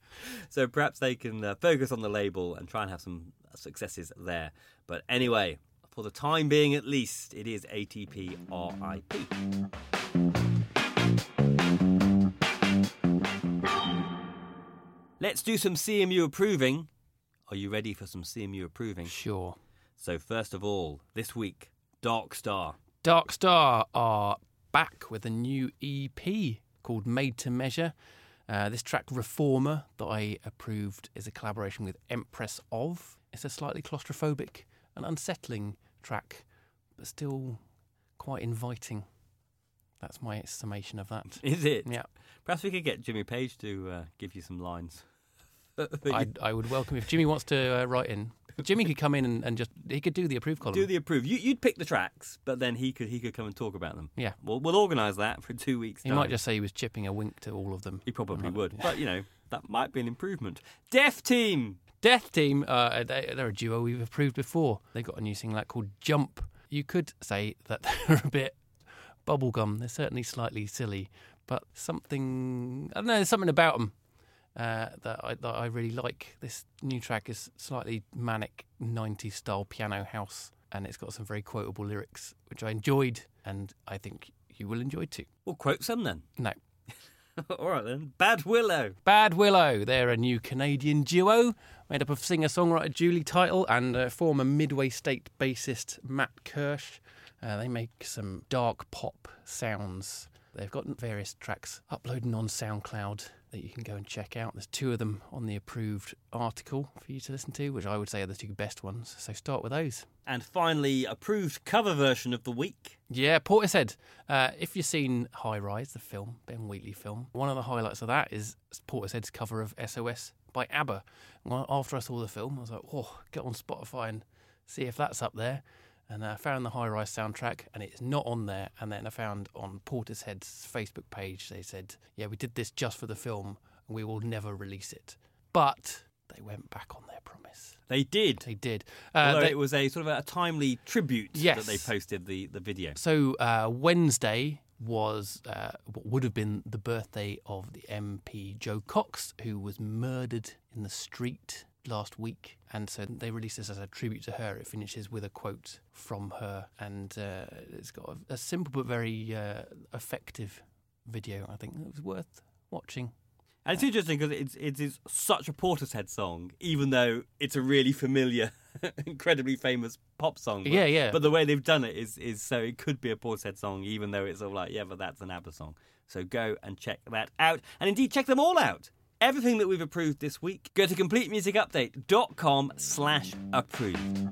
So perhaps they can uh, focus on the label and try and have some successes there. But anyway, for the time being at least, it is A T P R I P. Let's do some C M U approving. Are you ready for some C M U approving? Sure. So first of all, this week, Dark Star. Dark Star are back with a new E P called Made to Measure. Uh, this track, Reformer, that I approved, is a collaboration with Empress of. It's a slightly claustrophobic and unsettling track, but still quite inviting. That's my summation of that. Is it? Yeah. Perhaps we could get Jimmy Page to uh, give you some lines. I I would welcome if Jimmy wants to uh, write in. Jimmy could come in and, and just he could do the approved column. Do the approve. You, you'd pick the tracks, but then he could he could come and talk about them. Yeah. We'll, we'll organise that for two weeks' He time. might just say he was chipping a wink to all of them. He probably Right. would. Yeah. But, you know, that might be an improvement. Deaf Team! Death Team, uh, they, they're a duo we've approved before. They've got a new single out called Jump. You could say that they're a bit bubblegum. They're certainly slightly silly, but something, I don't know, there's something about them uh, that, I, that I really like. This new track is slightly manic nineties style piano house, and it's got some very quotable lyrics, which I enjoyed, and I think you will enjoy too. We'll quote some then. No. All right then. Bad Willow. Bad Willow. They're a new Canadian duo made up of singer-songwriter Julie Title and uh, former Midway State bassist Matt Kirsch. Uh, they make some dark pop sounds. They've got various tracks uploading on SoundCloud that you can go and check out. There's two of them on the approved article for you to listen to, which I would say are the two best ones. So start with those. And finally, approved cover version of the week. Yeah, Portishead. Uh, if you've seen High Rise, the film, Ben Wheatley film, one of the highlights of that is Portishead's cover of S O S by ABBA. Well, after I saw the film, I was like, oh, get on Spotify and see if that's up there. And I found the High Rise soundtrack, and it's not on there. And then I found on Portishead's Facebook page, they said, yeah, we did this just for the film, and we will never release it. But they went back on their promise. They did. They did. Uh, Although they, it was a sort of a timely tribute Yes. that they posted the, the video. So uh, Wednesday was uh, what would have been the birthday of the M P Jo Cox, who was murdered in the street last week, and so they released this as a tribute to her. It finishes with a quote from her, and uh, it's got a, a simple but very uh, effective video. I think it was worth watching. And it's interesting because it's, it is such a Portishead song, even though it's a really familiar, incredibly famous pop song. But, Yeah, yeah. But the way they've done it is, is so it could be a Portishead song, even though it's all like, yeah, but that's an ABBA song. So go and check that out. And indeed, check them all out. everything that we've approved this week. Go to complete music update dot com slash approved.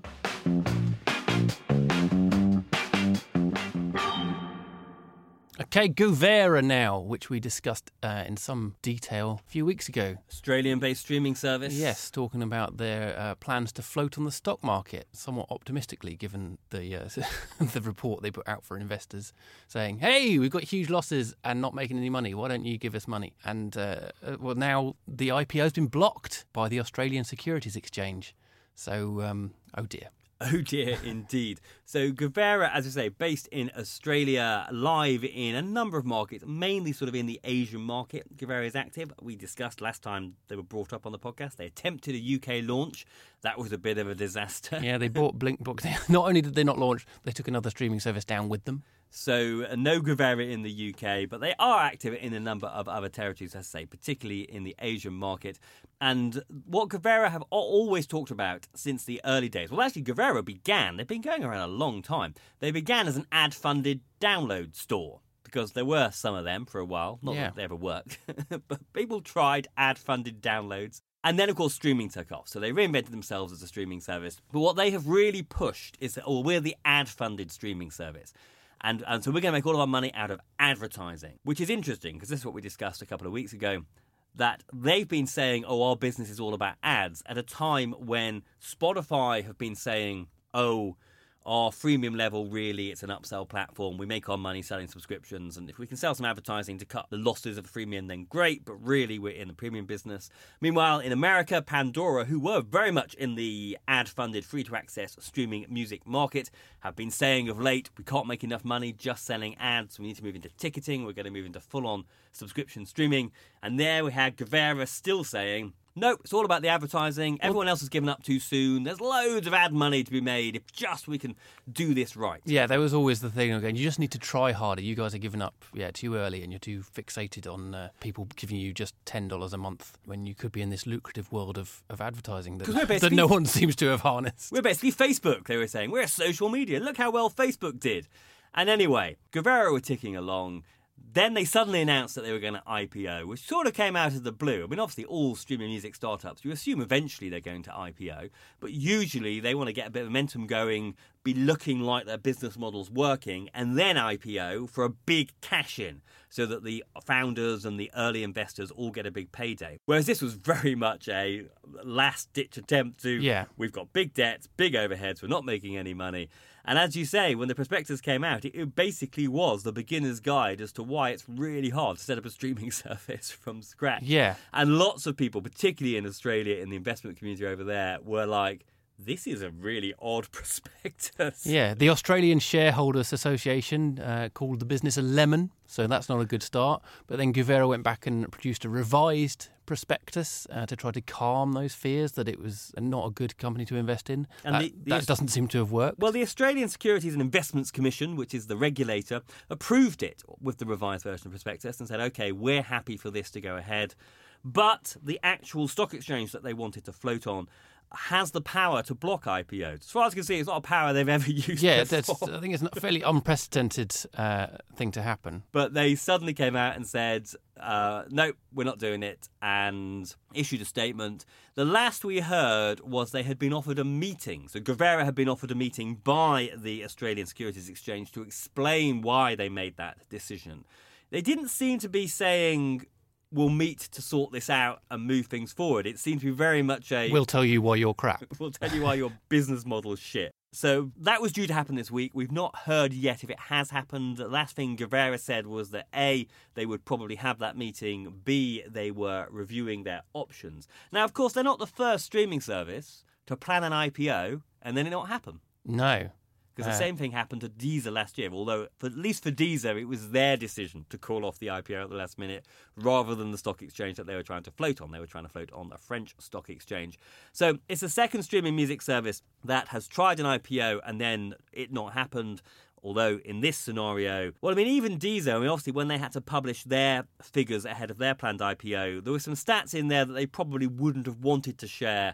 Okay, Guvera now, which we discussed uh, in some detail a few weeks ago. Australian-based streaming service. Yes, talking about their uh, plans to float on the stock market, somewhat optimistically, given the uh, the report they put out for investors, saying, "Hey, we've got huge losses and not making any money. Why don't you give us money?" And uh, well, now the I P O has been blocked by the Australian Securities Exchange. So, um, oh dear. Oh dear, indeed. So Guvera, as I say, based in Australia, live in a number of markets, mainly sort of in the Asian market. Guvera is active. We discussed last time they were brought up on the podcast. They attempted a U K launch. That was a bit of a disaster. Yeah, they bought Blinkbook. Not only did they not launch, they took another streaming service down with them. So uh, no Guvera in the U K, but they are active in a number of other territories, as I say, particularly in the Asian market. And what Guvera have always talked about since the early days, well, actually, Guvera began, they've been going around a long time. They began as an ad-funded download store, because there were some of them for a while. Not Yeah. that they ever worked, but people tried ad-funded downloads. And then, of course, streaming took off. So they reinvented themselves as a streaming service. But what they have really pushed is that, oh, we're the ad-funded streaming service. And, and so we're going to make all of our money out of advertising, which is interesting because this is what we discussed a couple of weeks ago, that they've been saying, oh, our business is all about ads at a time when Spotify have been saying, oh, our freemium level, really, it's an upsell platform. We make our money selling subscriptions. And if we can sell some advertising to cut the losses of the freemium, then great. But really, we're in the premium business. Meanwhile, in America, Pandora, who were very much in the ad-funded, free-to-access streaming music market, have been saying of late, we can't make enough money just selling ads. We need to move into ticketing. We're going to move into full-on subscription streaming. And there we had Guvera still saying, nope, it's all about the advertising. Everyone else has given up too soon. There's loads of ad money to be made if just we can do this right. Yeah, there was always the thing again. You just need to try harder. You guys are giving up, yeah, too early, and you're too fixated on uh, people giving you just ten dollars a month when you could be in this lucrative world of, of advertising that, that no one seems to have harnessed. We're basically Facebook, they were saying. We're social media. Look how well Facebook did. And anyway, Guvera were ticking along. Then they suddenly announced that they were going to I P O, which sort of came out of the blue. I mean, obviously, all streaming music startups, you assume eventually they're going to I P O, but usually they want to get a bit of momentum going, be looking like their business model's working, and then I P O for a big cash-in so that the founders and the early investors all get a big payday. Whereas this was very much a last-ditch attempt to, yeah. we've got big debts, big overheads, we're not making any money. And as you say, when the prospectus came out, it basically was the beginner's guide as to why it's really hard to set up a streaming service from scratch. Yeah. And lots of people, particularly in Australia, in the investment community over there, were like, this is a really odd prospectus. Yeah, the Australian Shareholders Association uh, called the business a lemon, so that's not a good start. But then Guvera went back and produced a revised prospectus uh, to try to calm those fears that it was not a good company to invest in. And that the, the, that doesn't seem to have worked. Well, the Australian Securities and Investments Commission, which is the regulator, approved it with the revised version of prospectus and said, OK, we're happy for this to go ahead. But the actual stock exchange that they wanted to float on has the power to block I P Os. As far as I can see, it's not a power they've ever used yeah, before. That's, I think it's a fairly unprecedented uh, thing to happen. But they suddenly came out and said, uh, no, we're not doing it, and issued a statement. The last we heard was they had been offered a meeting. So Guvera had been offered a meeting by the Australian Securities Exchange to explain why they made that decision. They didn't seem to be saying, we'll meet to sort this out and move things forward. It seemed to be very much a... We'll tell you why you're crap. We'll tell you why your business model is shit. So that was due to happen this week. We've not heard yet if it has happened. The last thing Guvera said was that A, they would probably have that meeting, B, they were reviewing their options. Now, of course, they're not the first streaming service to plan an I P O and then it not happen. No. Because the Uh, same thing happened to Deezer last year, although for, at least for Deezer, it was their decision to call off the I P O at the last minute rather than the stock exchange that they were trying to float on. They were trying to float on a French stock exchange. So it's the second streaming music service that has tried an I P O and then it not happened. Although in this scenario, well, I mean, even Deezer, I mean, obviously when they had to publish their figures ahead of their planned I P O, there were some stats in there that they probably wouldn't have wanted to share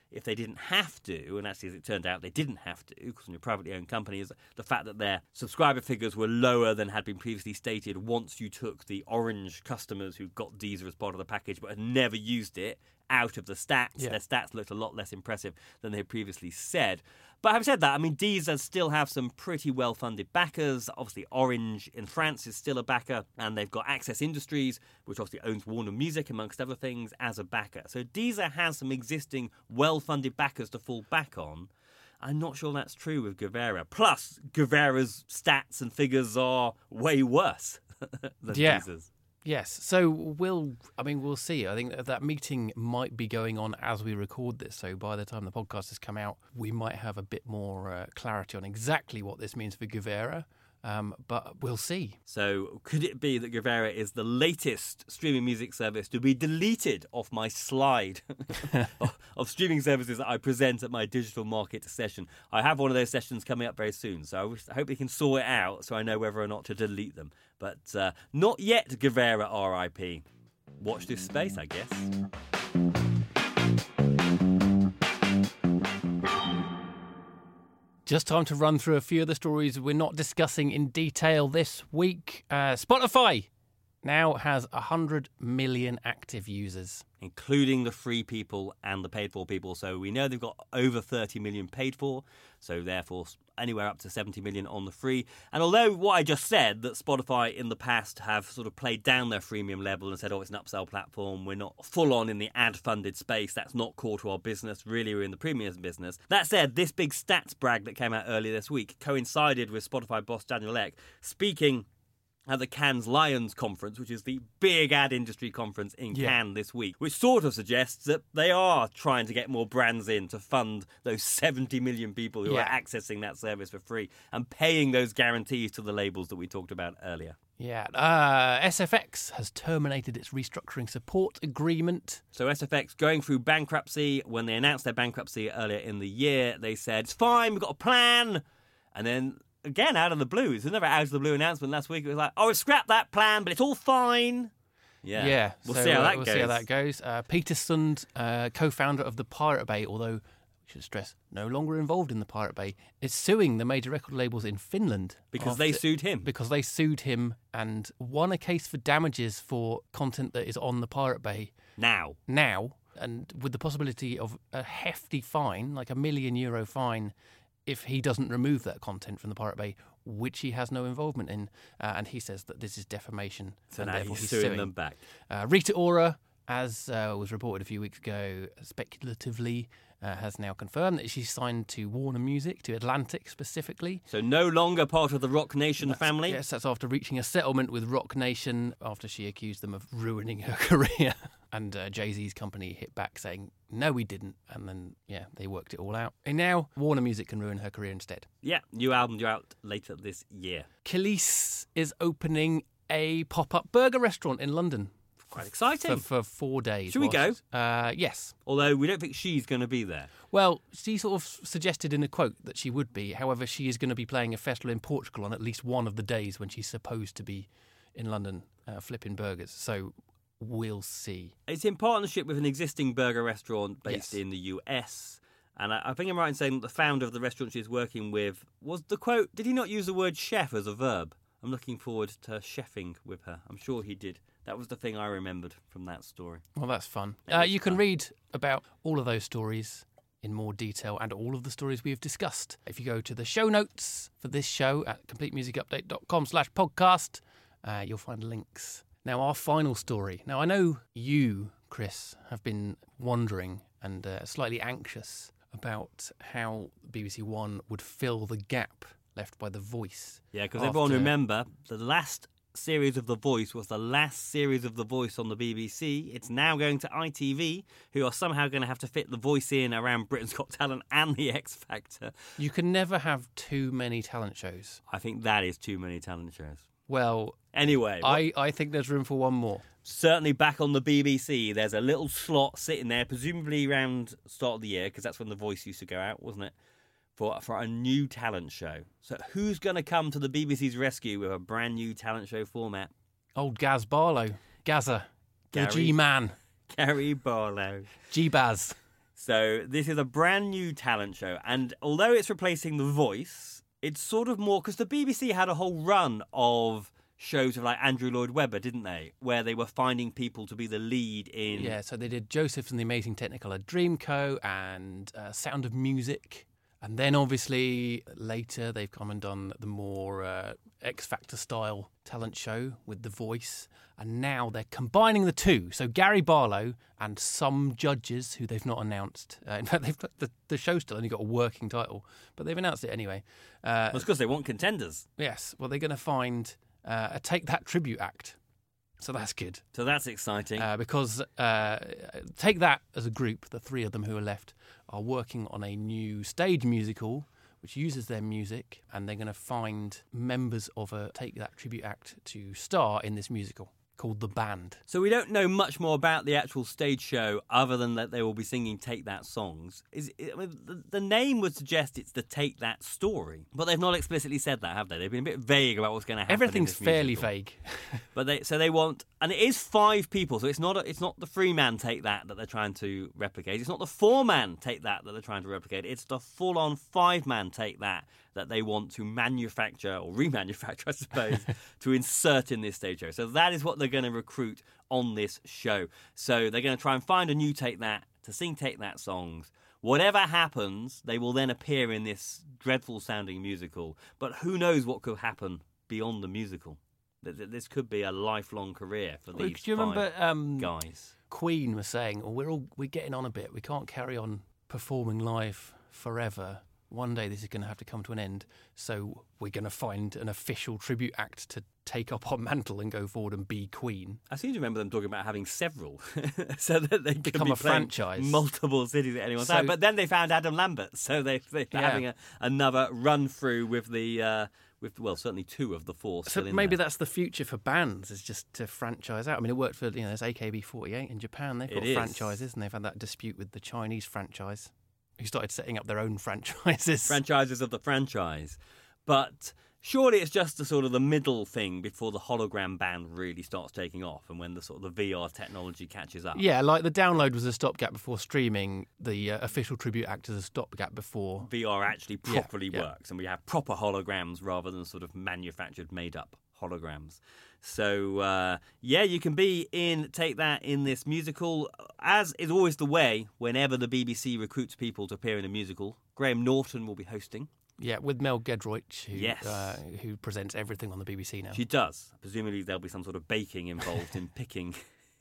if they didn't have to, and actually as it turned out they didn't have to, because when you're a privately owned company, is the fact that their subscriber figures were lower than had been previously stated once you took the Orange customers who got Deezer as part of the package but had never used it out of the stats. Yeah. Their stats looked a lot less impressive than they had previously said. But having said that, I mean, Deezer still have some pretty well-funded backers. Obviously, Orange in France is still a backer, and they've got Access Industries, which obviously owns Warner Music, amongst other things, as a backer. So Deezer has some existing well-funded backers to fall back on. I'm not sure that's true with Gavera. Plus, Gavera's stats and figures are way worse than Yeah. Deezer's. Yes, so we'll, I mean, we'll see. I think that, that meeting might be going on as we record this, so by the time the podcast has come out, we might have a bit more uh, clarity on exactly what this means for Gavera, um, but we'll see. So could it be that Gavera is the latest streaming music service to be deleted off my slide of, of streaming services that I present at my digital market session? I have one of those sessions coming up very soon, so I, wish, I hope we can sort it out so I know whether or not to delete them. But uh, not yet, Gavera R I P. Watch this space, I guess. Just time to run through a few of the stories we're not discussing in detail this week. Uh, Spotify now has one hundred million active users. Including the free people and the paid for people. So we know they've got over thirty million paid for, so therefore anywhere up to seventy million on the free. And although what I just said, that Spotify in the past have sort of played down their freemium level and said, oh, it's an upsell platform, we're not full on in the ad-funded space, that's not core to our business, really we're in the premium business. That said, this big stats brag that came out earlier this week coincided with Spotify boss Daniel Ek speaking at the Cannes Lions conference, which is the big ad industry conference in Yeah. Cannes this week, which sort of suggests that they are trying to get more brands in to fund those seventy million people who Yeah. are accessing that service for free and paying those guarantees to the labels that we talked about earlier. Yeah, uh, S F X has terminated its restructuring support agreement. So S F X going through bankruptcy. When they announced their bankruptcy earlier in the year, they said, it's fine, we've got a plan. And then again, out of the blue, it's another out of the blue announcement last week. It was like, oh, we've scrapped that plan, but it's all fine. Yeah, Yeah, we'll so, see how uh, that we'll goes. see how that goes. Uh, Peter Sund, uh, co-founder of the Pirate Bay, although we should stress no longer involved in the Pirate Bay, is suing the major record labels in Finland Because after- they sued him. Because they sued him and won a case for damages for content that is on the Pirate Bay Now, now, and with the possibility of a hefty fine, like a million euro fine, if he doesn't remove that content from the Pirate Bay, which he has no involvement in. Uh, and he says that this is defamation. so and now therefore he's he's suing them back. Uh, Rita Ora, as uh, was reported a few weeks ago, speculatively, uh, has now confirmed that she's signed to Warner Music, to Atlantic specifically. So no longer part of the Rock Nation family. Yes, that's after reaching a settlement with Rock Nation after she accused them of ruining her career. And uh, Jay-Z's company hit back saying, no, we didn't. And then, yeah, they worked it all out. And now Warner Music can ruin her career instead. Yeah, new album due out later this year. Khalees is opening a pop-up burger restaurant in London. Quite exciting. For, for four days. Should we go? whilst- Uh, yes. Although we don't think she's going to be there. Well, she sort of suggested in a quote that she would be. However, she is going to be playing a festival in Portugal on at least one of the days when she's supposed to be in London uh, flipping burgers. So we'll see. It's in partnership with an existing burger restaurant based Yes. in the U S. And I, I think I'm right in saying that the founder of the restaurant she's working with was the quote, did he not use the word chef as a verb? I'm looking forward to chefing with her. I'm sure he did. That was the thing I remembered from that story. Well, that's fun. It Uh, was you can fun. read about all of those stories in more detail and all of the stories we've discussed. If you go to the show notes for this show at completemusicupdate.com slash podcast, uh, you'll find links. Now, our final story. Now, I know you, Chris, have been wondering and uh, slightly anxious about how B B C One would fill the gap left by The Voice. Yeah, because everyone After- remember, the last series of The Voice was the last series of The Voice on the B B C. It's now going to I T V, who are somehow going to have to fit The Voice in around Britain's Got Talent and The X Factor. You can never have too many talent shows. I think that is too many talent shows. Well, Anyway, I, I think there's room for one more. certainly back on the B B C, there's a little slot sitting there, presumably around start of the year, because that's when The Voice used to go out, wasn't it? For, for a new talent show. So who's going to come to the B B C's rescue with a brand new talent show format? Old Gaz Barlow. Gazza. The Gary. G-Man. Gary Barlow. G-Baz. So this is a brand new talent show, and although it's replacing The Voice, it's sort of more because the B B C had a whole run of shows of like Andrew Lloyd Webber, didn't they? Where they were finding people to be the lead in. Yeah, so they did Joseph and the Amazing Technicolor Dreamcoat and uh, Sound of Music. And then obviously later they've come and done the more uh, X Factor style talent show with The Voice. And now they're combining the two. So Gary Barlow and some judges who they've not announced. Uh, in fact, they've got the, the show's still only got a working title, but they've announced it anyway. Uh, well, it's because they want contenders. Yes. Well, they're going to find uh, a Take That tribute act. So that's good. So that's exciting. Uh, because uh, Take That as a group, the three of them who are left, are working on a new stage musical which uses their music, and they're going to find members of a Take That tribute act to star in this musical called The Band. So we don't know much more about the actual stage show other than that they will be singing Take That songs. Is I mean, the, the name would suggest it's the Take That story, but they've not explicitly said that, have they? They've been a bit vague about what's going to happen. Everything's in this fairly musical. vague. But they so they want, and it is five people, so it's not a, it's not the three man Take That that they're trying to replicate. It's not the four man Take That that they're trying to replicate. It's the full on five man Take That that they want to manufacture or remanufacture, I suppose, to insert in this stage show. So that is what they're going to recruit on this show. So they're going to try and find a new Take That to sing Take That songs. Whatever happens, they will then appear in this dreadful sounding musical. But who knows what could happen beyond the musical? This could be a lifelong career for Well, these do you five remember um, guys. Queen was saying, oh, we're all we're getting on a bit. We can't carry on performing live forever. One day this is going to have to come to an end, so we're going to find an official tribute act to take up our mantle and go forward and be Queen. I seem to remember them talking about having several, so that they could Become be a playing franchise. multiple cities at any one So- time. But then they found Adam Lambert, so they, they're Yeah. having a, another run through with the uh, with well, certainly two of the four. So Still in maybe there. that's the future for bands, is just to franchise out. I mean, it worked for, you know, there's A K B forty-eight in Japan. They've got It is. franchises, and they've had that dispute with the Chinese franchise, who started setting up their own franchises. franchises of the franchise. But surely it's just the sort of the middle thing before the hologram band really starts taking off, and when the sort of the V R technology catches up. Yeah, like the download was a stopgap before streaming. The uh, official tribute act is a stopgap before. V R actually Yeah, properly yeah. works, and we have proper holograms rather than sort of manufactured, made-up holograms. So, uh, yeah, you can be in Take That in this musical, as is always the way whenever the B B C recruits people to appear in a musical. Graham Norton will be hosting. Yeah, with Mel Gedroych, who Yes. uh, who presents everything on the B B C now. She does. Presumably there'll be some sort of baking involved in picking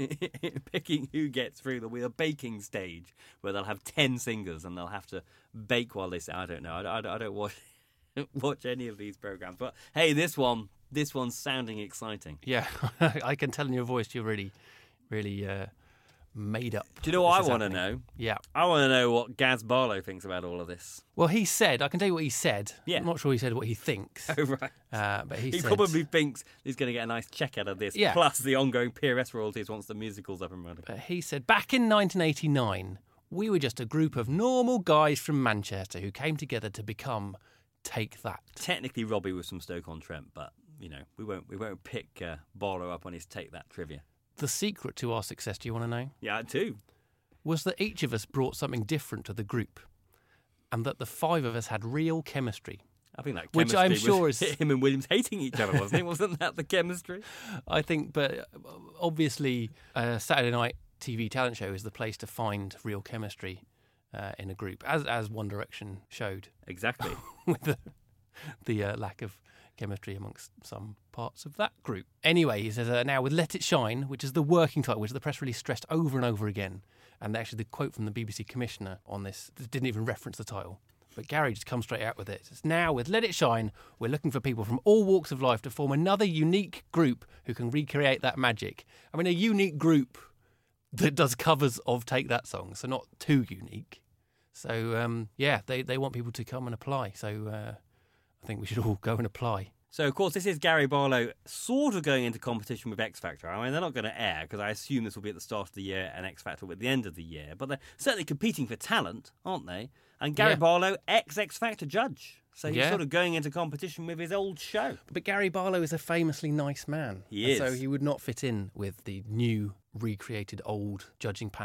picking who gets through. There'll be a baking stage where they'll have ten singers and they'll have to bake while they say, I don't know. I, I, I don't watch, watch any of these programmes. But, hey, this one... This one's sounding exciting. Yeah, I can tell in your voice you're really, really uh, made up. Do you know what this I is want to happening. know? Yeah. I want to know what Gaz Barlow thinks about all of this. Well, he said, I can tell you what he said. Yeah. I'm not sure he said what he thinks. Oh, right. Uh, but he, He said, probably thinks he's going to get a nice check out of this, Yeah. plus the ongoing P R S royalties once the musical's up and running. But he said, back in nineteen eighty-nine, we were just a group of normal guys from Manchester who came together to become Take That. Technically, Robbie was from Stoke-on-Trent, but, you know, we won't we won't pick uh, Barlow up on his Take That trivia. The secret to our success, do you want to know? Yeah, I do. Was that each of us brought something different to the group, and that the five of us had real chemistry. I think that Which chemistry I'm was sure is- him and Williams hating each other, wasn't it? Wasn't that the chemistry? I think, but obviously, a Saturday night T V talent show is the place to find real chemistry uh, in a group, as as One Direction showed Exactly. with the, the uh, lack of chemistry amongst some parts of that group. Anyway, he says, uh, now with Let It Shine, which is the working title, which the press release stressed over and over again, and actually the quote from the B B C commissioner on this didn't even reference the title. But Gary just comes straight out with it. It's now, with Let It Shine, we're looking for people from all walks of life to form another unique group who can recreate that magic. I mean, a unique group that does covers of Take That songs, so not too unique. So, um, yeah, they, they want people to come and apply. So uh, I think we should all go and apply. So, of course, this is Gary Barlow sort of going into competition with X Factor. I mean, they're not going to air because I assume this will be at the start of the year and X Factor will be at the end of the year. But they're certainly competing for talent, aren't they? And Gary Yeah. Barlow, ex-X Factor judge. So he's Yeah. sort of going into competition with his old show. But Gary Barlow is a famously nice man. He and is. So he would not fit in with the new, recreated, old judging panel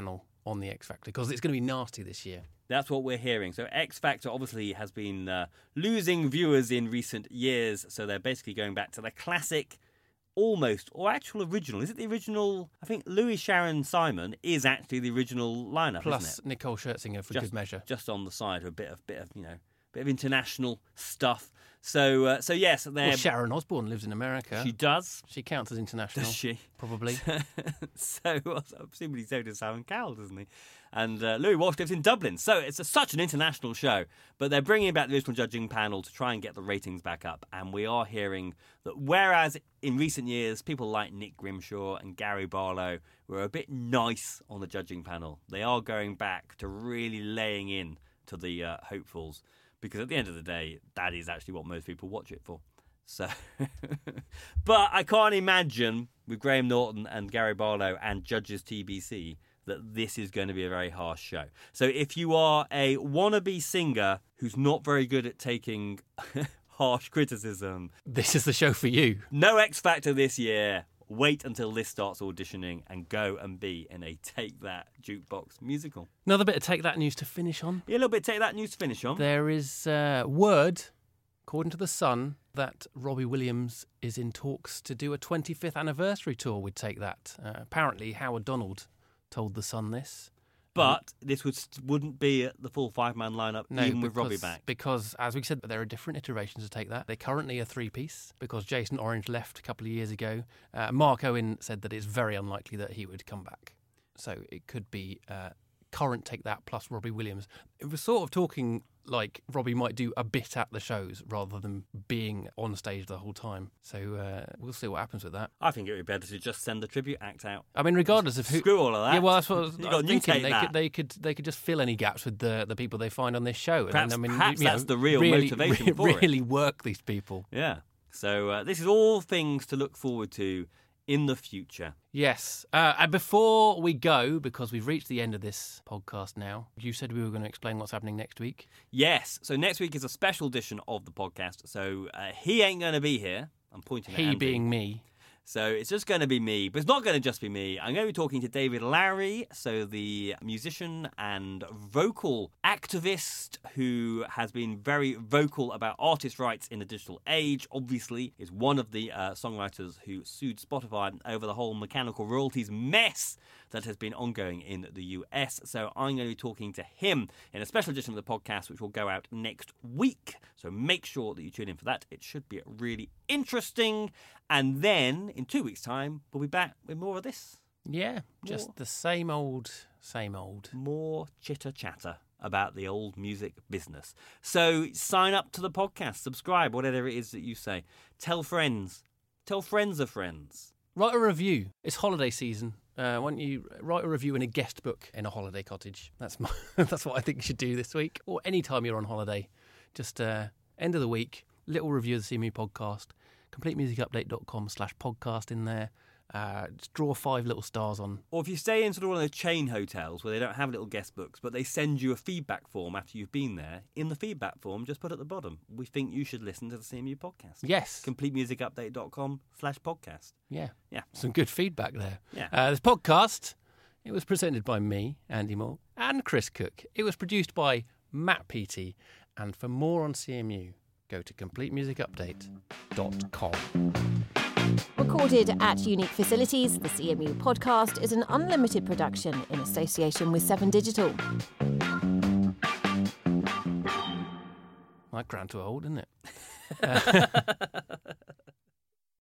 on the X Factor, because it's going to be nasty this year. That's what we're hearing. So X Factor obviously has been uh, losing viewers in recent years, so they're basically going back to the classic, almost, or actual original. Is it the original? I think Louis Sharon Simon is actually the original lineup, Plus isn't it? Nicole Scherzinger for just, good measure. Just on the side, a bit of, bit of, you know, bit of international stuff. So, uh, so yes, they're... Well, Sharon Osbourne lives in America. She does. She counts as international. Does she? Probably. So, presumably so does Simon Cowell, doesn't he? And uh, Louis Walsh lives in Dublin. So it's a, such an international show. But they're bringing back the original judging panel to try and get the ratings back up. And we are hearing that whereas in recent years, people like Nick Grimshaw and Gary Barlow were a bit nice on the judging panel, they are going back to really laying in to the uh, hopefuls. Because at the end of the day, that is actually what most people watch it for. So, but I can't imagine with Graham Norton and Gary Barlow and Judges T B C that this is going to be a very harsh show. So if you are a wannabe singer who's not very good at taking harsh criticism, this is the show for you. No X Factor this year. Wait until this starts auditioning and go and be in a Take That jukebox musical. Another bit of Take That news to finish on. Yeah, a little bit of Take That news to finish on. There is uh, word, according to The Sun, that Robbie Williams is in talks to do a twenty-fifth anniversary tour with Take That. Uh, apparently, Howard Donald told The Sun this. But this would, wouldn't be the full five-man lineup, no, even because, with Robbie back. Because, as we said, there are different iterations to Take That. They're currently a three-piece, because Jason Orange left a couple of years ago. Uh, Mark Owen said that it's very unlikely that he would come back. So it could be uh, current Take That plus Robbie Williams. It was sort of talking like Robbie might do a bit at the shows rather than being on stage the whole time. So uh, we'll see what happens with that. I think it would be better to just send the tribute act out. I mean, regardless of who... Screw all of that. Yeah, well, that's what I was, you I got was new thinking. Take They That. could, they, could, they could just fill any gaps with the, the people they find on this show. Perhaps, and, I mean, perhaps you know, that's the real really, motivation re- for it. Really work these people. Yeah. So uh, this is all things to look forward to in the future. Yes. Uh, and before we go, because we've reached the end of this podcast now, you said we were going to explain what's happening next week. Yes. So next week is a special edition of the podcast. So uh, he ain't going to be here. I'm pointing at He Andy. being me. So it's just going to be me, but it's not going to just be me. I'm going to be talking to David Lowery, so the musician and vocal activist who has been very vocal about artist rights in the digital age, obviously is one of the uh, songwriters who sued Spotify over the whole mechanical royalties mess that has been ongoing in the U S. So I'm going to be talking to him in a special edition of the podcast, which will go out next week. So make sure that you tune in for that. It should be really interesting. And then in two weeks' time, we'll be back with more of this. Yeah, just More. the same old, same old. More chitter-chatter about the old music business. So sign up to the podcast, subscribe, whatever it is that you say. Tell friends. Tell friends of friends. Write a review. It's holiday season. Uh, why don't you write a review in a guest book in a holiday cottage? That's my, that's what I think you should do this week, or any time you're on holiday. Just uh, end of the week, little review of the C M U podcast, complete music update dot com slash podcast in there. Uh, just draw five little stars on. Or if you stay in sort of one of those chain hotels where they don't have little guest books, but they send you a feedback form after you've been there, in the feedback form, just put at the bottom, we think you should listen to the C M U podcast. Yes. complete music update dot com slash podcast. Yeah. Yeah. Some good feedback there. Yeah. Uh, this podcast, it was presented by me, Andy Moore, and Chris Cook. It was produced by Matt Peaty. And for more on C M U, go to complete music update dot com. Recorded at unique facilities, the C M U podcast is an unlimited production in association with Seven Digital. Like Grand to Old, isn't it? Uh,